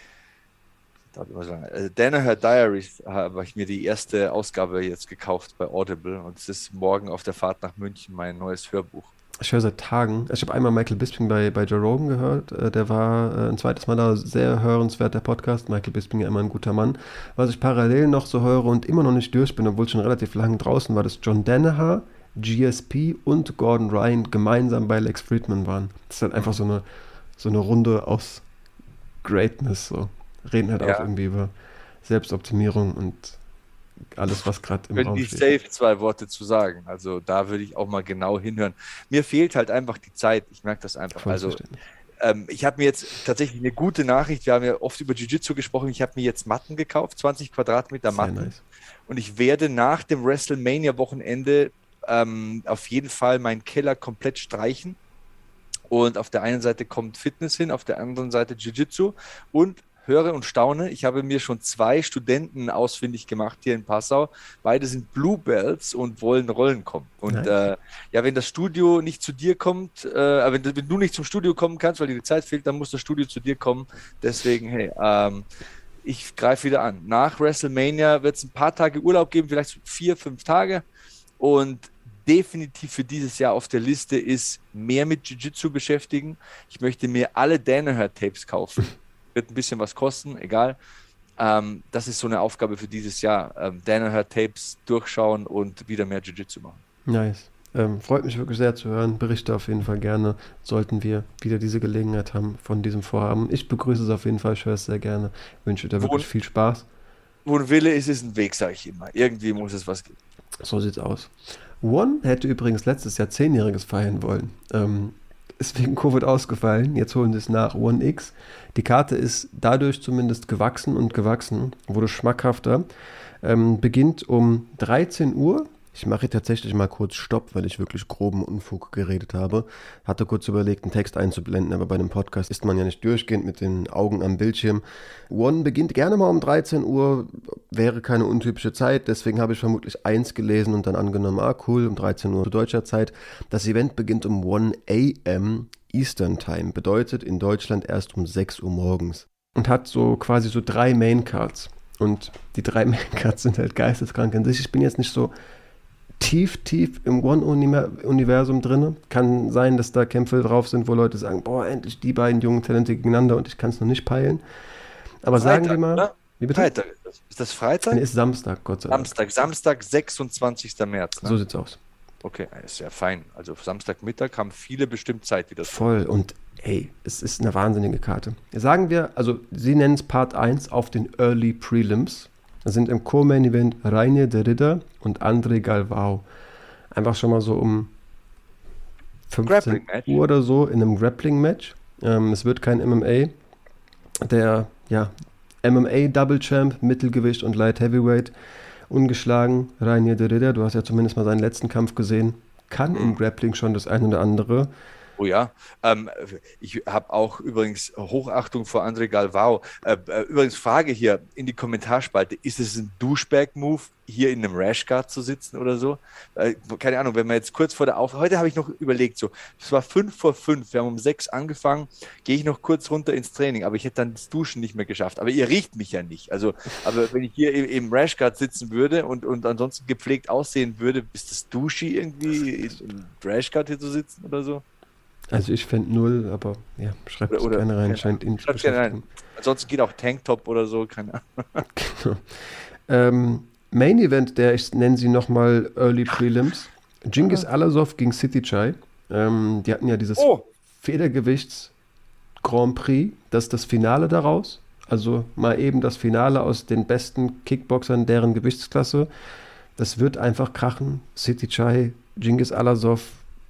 Speaker 3: dauert immer so lange, äh, Danaher Diaries, habe ich mir die erste Ausgabe jetzt gekauft bei Audible und es ist morgen auf der Fahrt nach München mein neues Hörbuch.
Speaker 4: Ich höre seit Tagen, ich habe einmal Michael Bisping bei, bei Joe Rogan gehört, äh, der war äh, ein zweites Mal da, sehr hörenswert, der Podcast, Michael Bisping immer ein guter Mann. Was ich parallel noch so höre und immer noch nicht durch bin, obwohl ich schon relativ lange draußen war, dass John Danaher, G S P und Gordon Ryan gemeinsam bei Lex Friedman waren. Das ist halt einfach so eine, so eine Runde aus Greatness, so. Reden halt ja. auch irgendwie über Selbstoptimierung und alles, was gerade im Raum steht.
Speaker 3: Ich safe zwei Worte zu sagen. Also da würde ich auch mal genau hinhören. Mir fehlt halt einfach die Zeit. Ich merke das einfach. Also ähm, ich habe mir jetzt tatsächlich eine gute Nachricht. Wir haben ja oft über Jiu-Jitsu gesprochen. Ich habe mir jetzt Matten gekauft, zwanzig Quadratmeter Matten. Sehr nice. Und ich werde nach dem WrestleMania-Wochenende ähm, auf jeden Fall meinen Keller komplett streichen. Und auf der einen Seite kommt Fitness hin, auf der anderen Seite Jiu-Jitsu. Und höre und staune. Ich habe mir schon zwei Studenten ausfindig gemacht hier in Passau. Beide sind Blue Belts und wollen Rollen kommen. Und äh, ja, wenn das Studio nicht zu dir kommt, äh, wenn, wenn du nicht zum Studio kommen kannst, weil dir die Zeit fehlt, dann muss das Studio zu dir kommen. Deswegen, hey, ähm, ich greife wieder an. Nach WrestleMania wird es ein paar Tage Urlaub geben, vielleicht so vier, fünf Tage. Und definitiv für dieses Jahr auf der Liste ist, mehr mit Jiu-Jitsu beschäftigen. Ich möchte mir alle Danaher-Tapes kaufen. Wird ein bisschen was kosten, egal. Ähm, das ist so eine Aufgabe für dieses Jahr. Ähm, Danaher-Tapes durchschauen und wieder mehr Jiu-Jitsu machen.
Speaker 4: Nice. Ähm, freut mich wirklich sehr zu hören. Berichte auf jeden Fall gerne, sollten wir wieder diese Gelegenheit haben von diesem Vorhaben. Ich begrüße es auf jeden Fall, ich höre es sehr gerne. Wünsche dir wirklich wo, viel Spaß.
Speaker 3: Wo ein Wille ist, ist ein Weg, sage ich immer. Irgendwie muss es was geben.
Speaker 4: So sieht's aus. One hätte übrigens letztes Jahr zehnjähriges feiern wollen. Ähm, ist wegen Covid ausgefallen. Jetzt holen sie es nach. One X. Die Karte ist dadurch zumindest gewachsen und gewachsen, wurde schmackhafter. Ähm, beginnt um dreizehn Uhr. Ich mache hier tatsächlich mal kurz Stopp, weil ich wirklich groben Unfug geredet habe. Hatte kurz überlegt, einen Text einzublenden, aber bei einem Podcast ist man ja nicht durchgehend mit den Augen am Bildschirm. One beginnt gerne mal um dreizehn Uhr, wäre keine untypische Zeit, deswegen habe ich vermutlich eins gelesen und dann angenommen, ah cool, um dreizehn Uhr zu deutscher Zeit. Das Event beginnt um one a m Eastern Time, bedeutet in Deutschland erst um sechs Uhr morgens. Und hat so quasi so drei Maincards. Und die drei Maincards sind halt geisteskrank an sich. Ich bin jetzt nicht so tief, tief im One-Universum drin. Kann sein, dass da Kämpfe drauf sind, wo Leute sagen, boah, endlich die beiden jungen Talente gegeneinander und ich kann es noch nicht peilen. Aber Freitag, sagen wir mal... Oder?
Speaker 3: Wie bitte? Freitag. Ist das Freitag?
Speaker 4: Nee, ist Samstag, Gott sei Dank.
Speaker 3: Samstag, Samstag, sechsundzwanzigster März. Ne?
Speaker 4: So sieht's aus.
Speaker 3: Okay, ist ja fein. Also Samstagmittag haben viele bestimmt Zeit wieder.
Speaker 4: Voll und ey, es ist eine wahnsinnige Karte. Sagen wir, also sie nennen es Part eins auf den Early Prelims. Da sind im Co-Main-Event Reinier de Ridder und André Galvao. Einfach schon mal so um fünfzehn Uhr oder so in einem Grappling-Match. Ähm, es wird kein M M A. Der ja, M M A-Double-Champ, Mittelgewicht und Light Heavyweight, ungeschlagen. Reinier de Ridder, du hast ja zumindest mal seinen letzten Kampf gesehen, kann im Grappling schon das eine oder andere.
Speaker 3: Oh ja, ähm, ich habe auch übrigens Hochachtung vor André Galvao. Äh, übrigens Frage hier in die Kommentarspalte, ist es ein Douchebag-Move, hier in einem Rashguard zu sitzen oder so? Äh, keine Ahnung, wenn man jetzt kurz vor der Auf... Heute habe ich noch überlegt, so, es war fünf vor fünf, wir haben um sechs angefangen, gehe ich noch kurz runter ins Training, aber ich hätte dann das Duschen nicht mehr geschafft. Aber ihr riecht mich ja nicht. Also, aber wenn ich hier im, im Rashguard sitzen würde und, und ansonsten gepflegt aussehen würde, ist das Duschi irgendwie im Rashguard hier zu sitzen oder so?
Speaker 4: Also ich fände null, aber ja, schreibt es gerne rein, scheint ihn zu beschäftigen.
Speaker 3: Ansonsten geht auch Tanktop oder so, keine Ahnung.
Speaker 4: Genau. Ähm, Main Event, der, ich nenne sie nochmal Early Prelims, Cengiz Alasov gegen City Chai. Ähm, die hatten ja dieses oh. Federgewichts Grand Prix, das ist das Finale daraus. Also mal eben das Finale aus den besten Kickboxern deren Gewichtsklasse. Das wird einfach krachen. City Chai, Cengiz Alasov,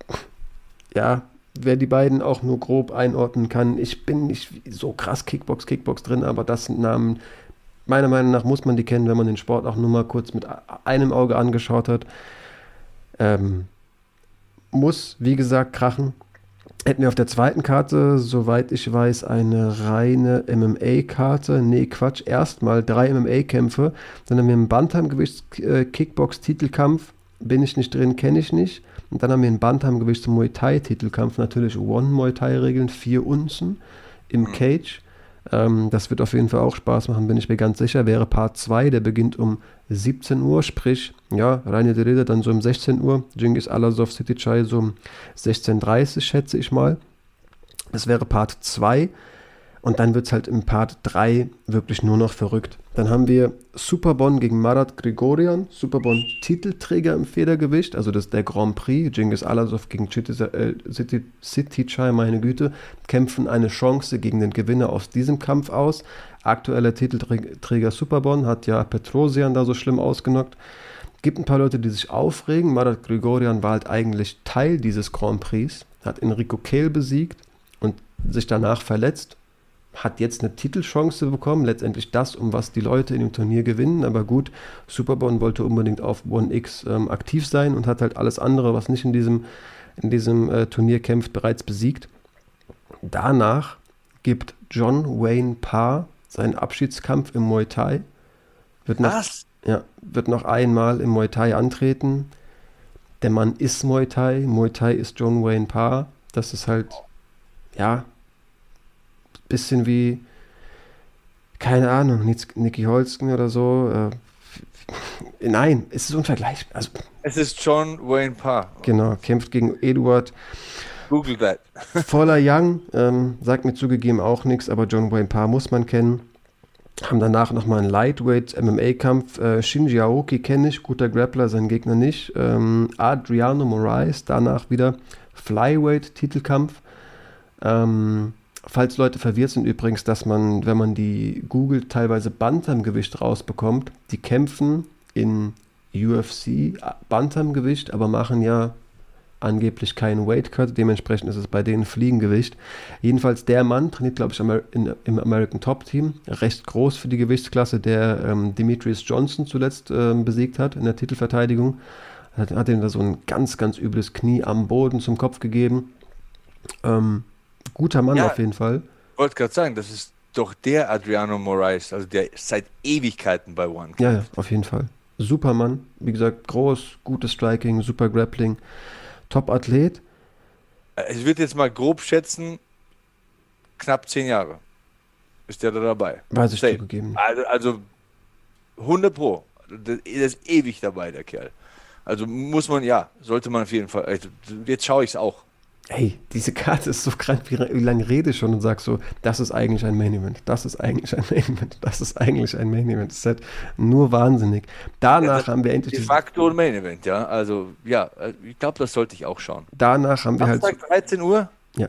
Speaker 4: ja, wer die beiden auch nur grob einordnen kann. Ich bin nicht so krass Kickbox, Kickbox drin, aber das sind Namen, meiner Meinung nach muss man die kennen, wenn man den Sport auch nur mal kurz mit einem Auge angeschaut hat. Ähm, muss, wie gesagt, krachen. Hätten wir auf der zweiten Karte, soweit ich weiß, eine reine M M A-Karte. Nee, Quatsch, erstmal drei M M A-Kämpfe. Dann haben wir einen Bantamgewichts-Kickbox-Titelkampf. Bin ich nicht drin, kenne ich nicht. Und dann haben wir einen Bantamgewichts-Muay Thai-Titelkampf. Natürlich One-Muay Thai-Regeln, vier Unzen im Cage. Ähm, das wird auf jeden Fall auch Spaß machen, bin ich mir ganz sicher. Wäre Part zwei, der beginnt um siebzehn Uhr, sprich, ja, Reinier de Ridder dann so um sechzehn Uhr, Cengiz Alasov, City Chai so um sechzehn Uhr dreißig, schätze ich mal. Das wäre Part zwei. Und dann wird es halt im Part drei wirklich nur noch verrückt. Dann haben wir Superbon gegen Marat Grigorian. Superbon Titelträger im Federgewicht, also das ist der Grand Prix. Cengiz Alasov gegen City, City Chai, meine Güte, kämpfen eine Chance gegen den Gewinner aus diesem Kampf aus. Aktueller Titelträger Superbon hat ja Petrosian da so schlimm ausgenockt. Gibt ein paar Leute, die sich aufregen. Marat Grigorian war halt eigentlich Teil dieses Grand Prix, hat Enrico Kehl besiegt und sich danach verletzt. Hat jetzt eine Titelchance bekommen, letztendlich das, um was die Leute in dem Turnier gewinnen, aber gut, Superbon wollte unbedingt auf One X ähm, aktiv sein und hat halt alles andere, was nicht in diesem, in diesem äh, Turnier kämpft, bereits besiegt. Danach gibt John Wayne Parr seinen Abschiedskampf im Muay Thai. Wird noch,
Speaker 3: Was?
Speaker 4: ja, wird noch einmal im Muay Thai antreten. Der Mann ist Muay Thai. Muay Thai ist John Wayne Parr. Das ist halt, ja, bisschen wie, keine Ahnung, Nicky Holzken oder so. Äh, nein, es ist unvergleichbar. Also,
Speaker 3: Es ist John Wayne Parr.
Speaker 4: genau, kämpft gegen Eduard
Speaker 3: Google that.
Speaker 4: Voller Young, ähm, sagt mir zugegeben auch nichts, aber John Wayne Parr muss man kennen. Haben danach nochmal einen Lightweight-M M A-Kampf. Äh, Shinji Aoki kenne ich, guter Grappler, sein Gegner nicht. Ähm, Adriano Moraes, danach wieder Flyweight-Titelkampf. Ähm, falls Leute verwirrt sind übrigens, dass man, wenn man die googelt, teilweise Bantamgewicht rausbekommt. Die kämpfen in U F C Bantamgewicht, aber machen ja angeblich kein Weightcut, dementsprechend ist es bei denen Fliegengewicht. Jedenfalls der Mann trainiert, glaube ich, Amer- in, im American Top Team, recht groß für die Gewichtsklasse, der ähm, Demetrius Johnson zuletzt ähm, besiegt hat in der Titelverteidigung. Hat, hat ihm da so ein ganz, ganz übles Knie am Boden zum Kopf gegeben. Ähm, guter Mann
Speaker 3: Ja.
Speaker 4: auf jeden Fall.
Speaker 3: Ich wollte gerade sagen, das ist doch der Adriano Moraes, also der seit Ewigkeiten bei One.
Speaker 4: Ja, ja, auf jeden Fall. Super Mann, wie gesagt, groß, gutes Striking, super Grappling, Top-Athlet.
Speaker 3: Ich würde jetzt mal grob schätzen, knapp zehn Jahre ist der da dabei.
Speaker 4: Weiß ich
Speaker 3: Safe.
Speaker 4: zugegeben.
Speaker 3: Also, also hundert Pro. Der der ist ewig dabei, der Kerl. Also muss man, ja, sollte man auf jeden Fall. Also jetzt schaue ich es auch.
Speaker 4: Hey, diese Karte ist so krank, wie, wie lange rede ich schon und sag so, das ist eigentlich ein Main Event, das ist eigentlich ein Main Event, das ist eigentlich ein Main Event. Das ist halt nur wahnsinnig. Danach
Speaker 3: Ja,
Speaker 4: haben wir endlich
Speaker 3: De
Speaker 4: diese,
Speaker 3: facto ein Main Event, ja. Also ja, ich glaube, das sollte ich auch schauen.
Speaker 4: danach haben wir halt,
Speaker 3: Samstag dreizehn Uhr?
Speaker 4: ja,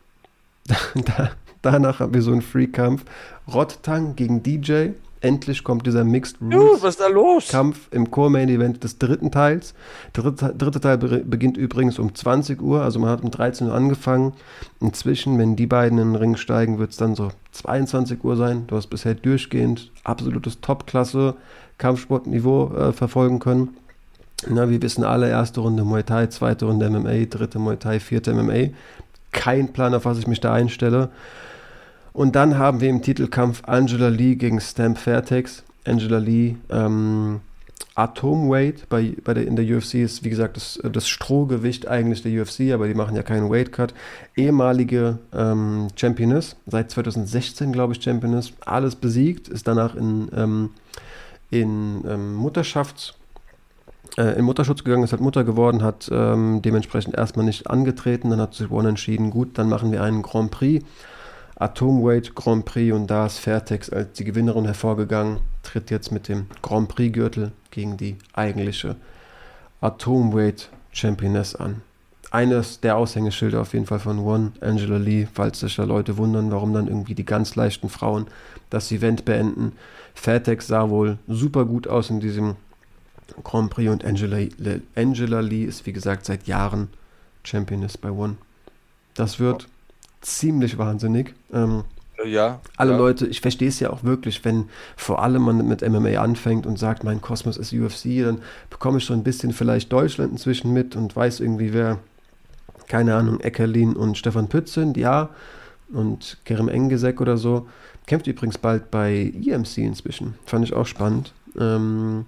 Speaker 4: da, danach haben wir so einen Free-Kampf. Rottang gegen D J. Endlich kommt dieser Mixed
Speaker 3: Juh,
Speaker 4: Rules
Speaker 3: was ist da los?
Speaker 4: Kampf im Core-Main-Event des dritten Teils. Der dritte, dritte Teil be- beginnt übrigens um zwanzig Uhr, also man hat um dreizehn Uhr angefangen. Inzwischen, wenn die beiden in den Ring steigen, wird es dann so zweiundzwanzig Uhr sein. Du hast bisher durchgehend absolutes Top-Klasse Kampfsportniveau äh, verfolgen können. Na, wir wissen alle, erste Runde Muay Thai, zweite Runde M M A, dritte Muay Thai, vierte M M A. Kein Plan, auf was ich mich da einstelle. Und dann haben wir im Titelkampf Angela Lee gegen Stamp Fairtex. Angela Lee, ähm, Atomweight bei, bei der, in der U F C ist, wie gesagt, das, das Strohgewicht eigentlich der U F C, aber die machen ja keinen Weightcut. Ehemalige ähm, Championess, seit zweitausendsechzehn, glaube ich, Championess, alles besiegt, ist danach in, ähm, in ähm, Mutterschafts- äh, in Mutterschutz gegangen, ist halt Mutter geworden, hat ähm, dementsprechend erstmal nicht angetreten, dann hat sich One entschieden, gut, dann machen wir einen Grand Prix. Atomweight Grand Prix und da ist Fairtex als die Gewinnerin hervorgegangen, tritt jetzt mit dem Grand Prix Gürtel gegen die eigentliche Atomweight Championess an. Eines der Aushängeschilder auf jeden Fall von One, Angela Lee, falls sich da Leute wundern, warum dann irgendwie die ganz leichten Frauen das Event beenden. Fairtex sah wohl super gut aus in diesem Grand Prix und Angela, Angela Lee ist wie gesagt seit Jahren Championess bei One. Das wird ziemlich wahnsinnig. Ähm,
Speaker 3: Ja.
Speaker 4: alle
Speaker 3: ja.
Speaker 4: Leute, ich verstehe es ja auch wirklich, wenn vor allem man mit M M A anfängt und sagt, mein Kosmos ist U F C, dann bekomme ich so ein bisschen vielleicht Deutschland inzwischen mit und weiß irgendwie, wer, keine Ahnung, Eckerlin und Stefan Pütz sind, ja, und Kerem Engesek oder so. Kämpft übrigens bald bei E M C inzwischen. Fand ich auch spannend. Ähm,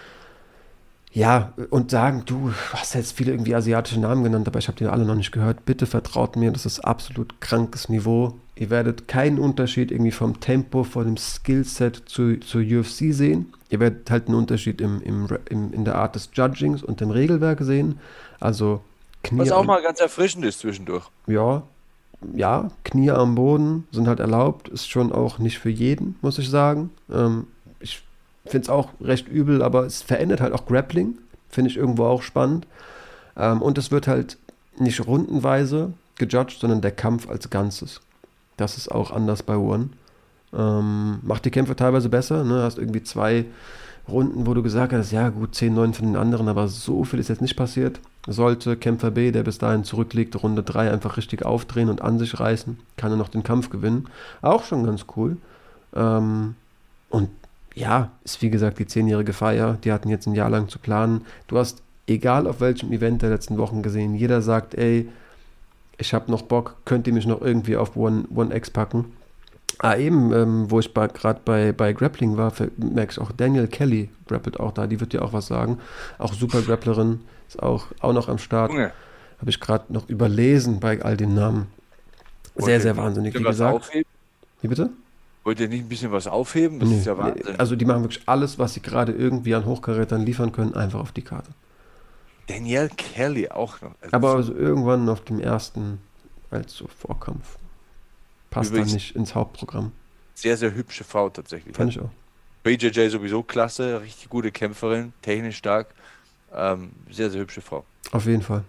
Speaker 4: Ja, und sagen, du hast jetzt viele irgendwie asiatische Namen genannt, aber ich habe die alle noch nicht gehört. Bitte vertraut mir, das ist absolut krankes Niveau. Ihr werdet keinen Unterschied irgendwie vom Tempo, von dem Skillset zu, zur U F C sehen. Ihr werdet halt einen Unterschied im, im, im, in der Art des Judgings und dem Regelwerk sehen. Also Knie,
Speaker 3: Was auch
Speaker 4: am,
Speaker 3: mal ganz erfrischend ist zwischendurch.
Speaker 4: ja, ja, Knie am Boden sind halt erlaubt. Ist schon auch nicht für jeden, muss ich sagen. Ähm, ich finde es auch recht übel, aber es verändert halt auch Grappling. Finde ich irgendwo auch spannend. Ähm, und es wird halt nicht rundenweise gejudged, sondern der Kampf als Ganzes. Das ist auch anders bei One. Ähm, macht die Kämpfe teilweise besser. Ne? Hast irgendwie zwei Runden, wo du gesagt hast, ja gut, zehn neun von den anderen, aber so viel ist jetzt nicht passiert. Sollte Kämpfer B, der bis dahin zurückliegt, Runde drei einfach richtig aufdrehen und an sich reißen, kann er noch den Kampf gewinnen. Auch schon ganz cool. Ähm, und ja, ist wie gesagt die zehnjährige Feier, die hatten jetzt ein Jahr lang zu planen. Du hast, egal auf welchem Event der letzten Wochen gesehen, jeder sagt, ey, ich habe noch Bock, könnt ihr mich noch irgendwie auf One, One X packen? Ah, eben, ähm, wo ich gerade bei, bei Grappling war, merkst auch, Danielle Kelly grappelt auch da, die wird dir auch was sagen. Auch super Grapplerin, ist auch, auch noch am Start.
Speaker 3: Junge.
Speaker 4: Habe ich gerade noch überlesen bei all den Namen. Sehr,
Speaker 3: Wollt
Speaker 4: sehr
Speaker 3: ihr
Speaker 4: wahnsinnig,
Speaker 3: ein
Speaker 4: wie
Speaker 3: bisschen was
Speaker 4: gesagt.
Speaker 3: aufheben?
Speaker 4: Wie bitte?
Speaker 3: Wollt ihr nicht ein bisschen was aufheben? Das
Speaker 4: Nee,
Speaker 3: ist ja Wahnsinn.
Speaker 4: also die machen wirklich alles, was sie gerade irgendwie an Hochkarätern liefern können, einfach auf die Karte.
Speaker 3: Danielle Kelly auch noch. Also
Speaker 4: Aber also irgendwann auf dem ersten, als so Vorkampf. Passt dann
Speaker 3: Übrigens-
Speaker 4: nicht ins Hauptprogramm.
Speaker 3: sehr, sehr hübsche Frau tatsächlich.
Speaker 4: Fand ich auch.
Speaker 3: B J J sowieso klasse, richtig gute Kämpferin, technisch stark. Ähm, sehr, sehr hübsche Frau.
Speaker 4: Auf jeden Fall.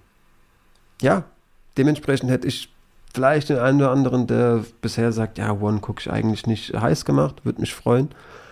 Speaker 4: Ja, dementsprechend hätte ich vielleicht den einen oder anderen, der bisher sagt, ja, One gucke ich eigentlich nicht, heiß gemacht, würde mich freuen.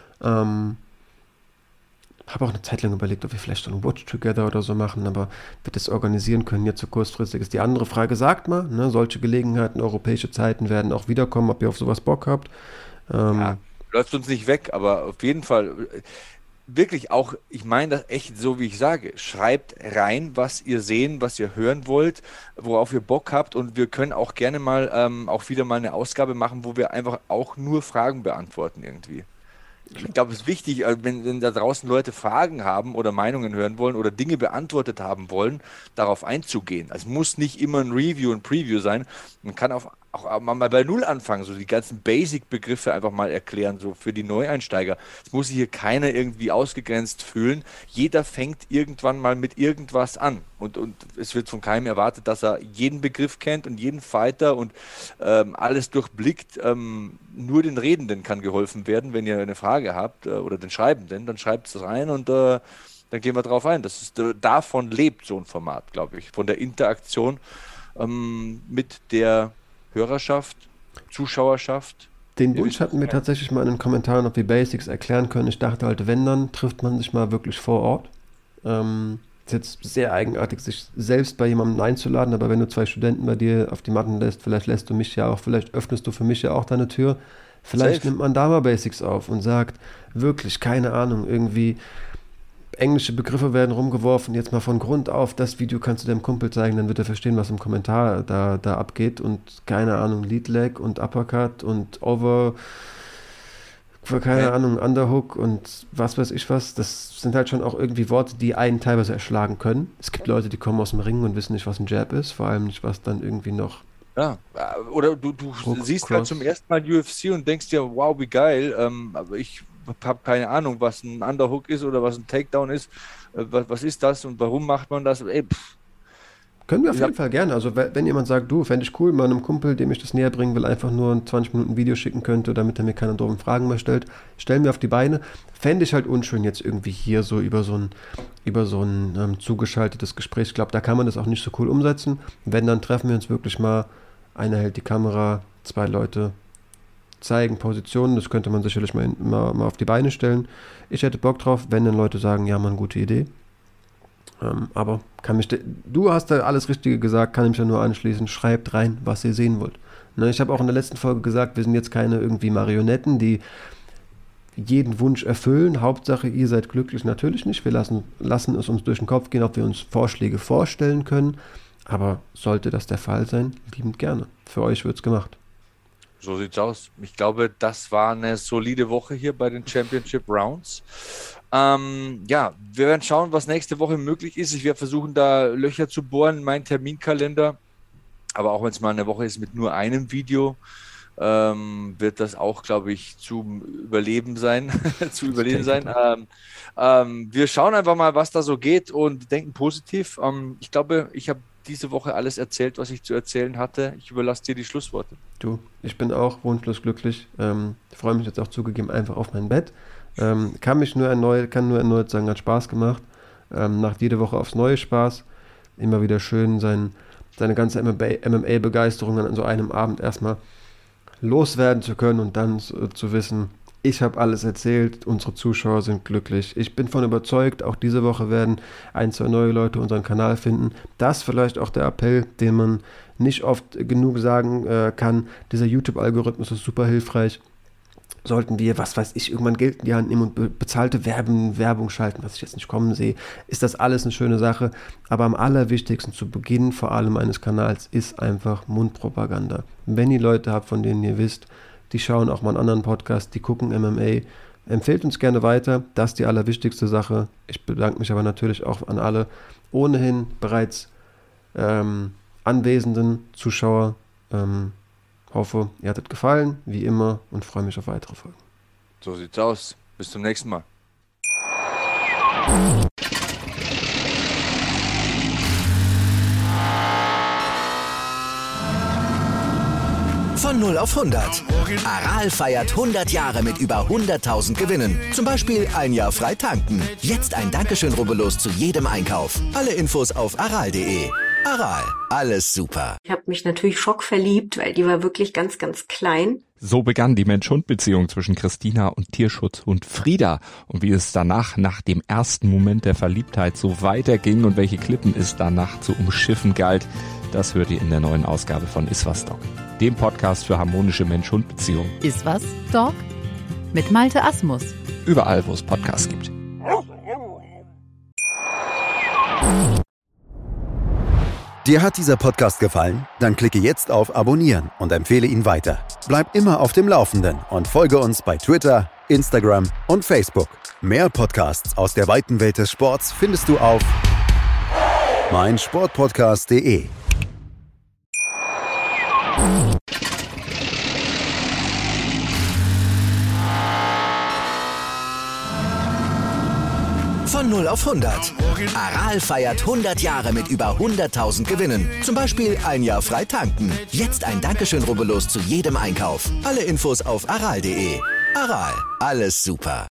Speaker 4: Ähm, habe auch eine Zeit lang überlegt, ob wir vielleicht so ein Watch Together oder so machen, aber wird das organisieren können, jetzt so kurzfristig ist die andere Frage. Sagt mal, ne, solche Gelegenheiten, europäische Zeiten werden auch wiederkommen, ob ihr auf sowas Bock habt. Ähm,
Speaker 3: Ja, läuft uns nicht weg, aber auf jeden Fall äh, wirklich auch, ich meine das echt so, wie ich sage, schreibt rein, was ihr sehen, was ihr hören wollt, worauf ihr Bock habt und wir können auch gerne mal ähm, auch wieder mal eine Ausgabe machen, wo wir einfach auch nur Fragen beantworten irgendwie. Ich glaube, es ist wichtig, äh, wenn, wenn da draußen Leute Fragen haben oder Meinungen hören wollen oder Dinge beantwortet haben wollen, darauf einzugehen. Es muss nicht immer ein Review und Preview sein. Man kann auch, auch mal bei Null anfangen, so die ganzen Basic-Begriffe einfach mal erklären, so für die Neueinsteiger. Es muss sich hier keiner irgendwie ausgegrenzt fühlen. Jeder fängt irgendwann mal mit irgendwas an. Und, und es wird von keinem erwartet, dass er jeden Begriff kennt und jeden Fighter und ähm, alles durchblickt. Ähm, nur den Redenden kann geholfen werden, wenn ihr eine Frage habt äh, oder den Schreibenden, dann schreibt es rein und äh, dann gehen wir drauf ein. Das ist, äh, davon lebt so ein Format, glaube ich, von der Interaktion ähm, mit der Hörerschaft, Zuschauerschaft.
Speaker 4: Den
Speaker 3: Ihr
Speaker 4: Wunsch
Speaker 3: wisst,
Speaker 4: hatten wir
Speaker 3: ja.
Speaker 4: tatsächlich mal in den Kommentaren, ob wir Basics erklären können. Ich dachte halt, wenn, dann trifft man sich mal wirklich vor Ort. Ähm, ist jetzt sehr eigenartig, sich selbst bei jemandem einzuladen, aber wenn du zwei Studenten bei dir auf die Matten lässt, vielleicht lässt du mich ja auch, vielleicht öffnest du für mich ja auch deine Tür. Vielleicht
Speaker 3: Safe.
Speaker 4: nimmt man da mal Basics auf und sagt, wirklich, keine Ahnung, irgendwie englische Begriffe werden rumgeworfen, jetzt mal von Grund auf, das Video kannst du deinem Kumpel zeigen, dann wird er verstehen, was im Kommentar da, da abgeht und keine Ahnung, Lead Leg und Uppercut und Over, für keine
Speaker 3: Ja.
Speaker 4: Ahnung, Underhook und was weiß ich was, das sind halt schon auch irgendwie Worte, die einen teilweise erschlagen können. Es gibt Leute, die kommen aus dem Ring und wissen nicht, was ein Jab ist, vor allem nicht, was dann irgendwie noch
Speaker 3: Ja, äh, oder du, du
Speaker 4: Hook,
Speaker 3: siehst halt
Speaker 4: Cross.
Speaker 3: zum ersten Mal U F C und denkst dir, wow, wie geil, ähm, aber ich habe keine Ahnung, was ein Underhook ist oder was ein Takedown ist, äh, was, was ist das und warum macht man das? Ey, pff,
Speaker 4: Können wir auf
Speaker 3: Ich
Speaker 4: jeden
Speaker 3: hab-
Speaker 4: Fall gerne. Also we- wenn jemand sagt, du, fände ich cool, mal einem Kumpel, dem ich das näher bringen will, einfach nur ein zwanzig Minuten Video schicken könnte, damit er mir keine doofen Fragen mehr stellt, stellen wir auf die Beine. Fände ich halt unschön jetzt irgendwie hier so über so ein, über so ein ähm, zugeschaltetes Gespräch. Ich glaube, da kann man das auch nicht so cool umsetzen. Wenn, dann treffen wir uns wirklich mal, einer hält die Kamera, zwei Leute zeigen Positionen, das könnte man sicherlich mal, in, mal, mal auf die Beine stellen. Ich hätte Bock drauf, wenn dann Leute sagen, ja, Mann, gute Idee. Ähm, aber kann mich, de- du hast da alles Richtige gesagt, kann ich mich ja nur anschließen. Schreibt rein, was ihr sehen wollt. Ne, ich habe auch in der letzten Folge gesagt, wir sind jetzt keine irgendwie Marionetten, die jeden Wunsch erfüllen. Hauptsache, ihr seid glücklich. Natürlich nicht. Wir lassen, lassen es uns durch den Kopf gehen, ob wir uns Vorschläge vorstellen können. Aber sollte das der Fall sein, liebend gerne. Für euch wird's gemacht.
Speaker 3: so sieht's aus. Ich glaube, das war eine solide Woche hier bei den Championship Rounds. Ähm, ja, wir werden schauen, was nächste Woche möglich ist. Ich werde versuchen, da Löcher zu bohren in meinen Terminkalender. Aber auch wenn es mal eine Woche ist mit nur einem Video, ähm, wird das auch, glaube ich, zum Überleben sein. zu überleben sein. Ähm, ähm, wir schauen einfach mal, was da so geht und denken positiv. Ähm, ich glaube, ich habe diese Woche alles erzählt, was ich zu erzählen hatte. Ich überlasse dir die Schlussworte.
Speaker 4: Du, ich bin auch wunschlos glücklich. Ähm, freue mich jetzt auch zugegeben einfach auf mein Bett. Ähm, kann mich nur erneut, kann nur erneut sagen, hat Spaß gemacht. Ähm, macht jede Woche aufs neue Spaß. Immer wieder schön, sein, seine ganze M M A-Begeisterung an so einem Abend erstmal loswerden zu können und dann zu, zu wissen, ich habe alles erzählt, unsere Zuschauer sind glücklich. Ich bin davon überzeugt, auch diese Woche werden ein, zwei neue Leute unseren Kanal finden. Das vielleicht auch der Appell, den man nicht oft genug sagen äh, kann. Dieser YouTube-Algorithmus ist super hilfreich. Sollten wir, was weiß ich, irgendwann Geld in die Hand nehmen und be- bezahlte Werben, Werbung schalten, was ich jetzt nicht kommen sehe, ist das alles eine schöne Sache. Aber am allerwichtigsten zu Beginn vor allem eines Kanals ist einfach Mundpropaganda. Wenn ihr Leute habt, von denen ihr wisst, die schauen auch mal einen anderen Podcast, die gucken M M A. Empfehlt uns gerne weiter, das ist die allerwichtigste Sache. Ich bedanke mich aber natürlich auch an alle ohnehin bereits ähm, anwesenden Zuschauer. Ähm, hoffe, ihr hattet gefallen, wie immer, und freue mich auf weitere Folgen.
Speaker 3: So sieht's aus. Bis zum nächsten Mal.
Speaker 1: Von null auf hundert. Aral feiert hundert Jahre mit über hunderttausend Gewinnen. Zum Beispiel ein Jahr frei tanken. Jetzt ein Dankeschön, rubbellos zu jedem Einkauf. Alle Infos auf aral punkt de. Aral, alles super.
Speaker 5: Ich habe mich natürlich schockverliebt, weil die war wirklich ganz, ganz klein.
Speaker 6: So begann die Mensch-Hund-Beziehung zwischen Christina und Tierschutzhund Frieda. Und wie es danach, nach dem ersten Moment der Verliebtheit, so weiterging und welche Klippen es danach zu umschiffen galt, das hört ihr in der neuen Ausgabe von Iswas Dog, dem Podcast für harmonische Mensch-Hund-Beziehungen.
Speaker 7: Iswas Dog? Mit Malte Asmus.
Speaker 6: Überall, wo es Podcasts gibt.
Speaker 8: Dir hat dieser Podcast gefallen? Dann klicke jetzt auf Abonnieren und empfehle ihn weiter. Bleib immer auf dem Laufenden und folge uns bei Twitter, Instagram und Facebook. Mehr Podcasts aus der weiten Welt des Sports findest du auf meinsportpodcast punkt de.
Speaker 1: Von null auf hundert. Aral feiert hundert Jahre mit über hunderttausend Gewinnen. Zum Beispiel ein Jahr frei tanken. Jetzt ein Dankeschön, rubbellos zu jedem Einkauf. Alle Infos auf aral punkt de. Aral, alles super.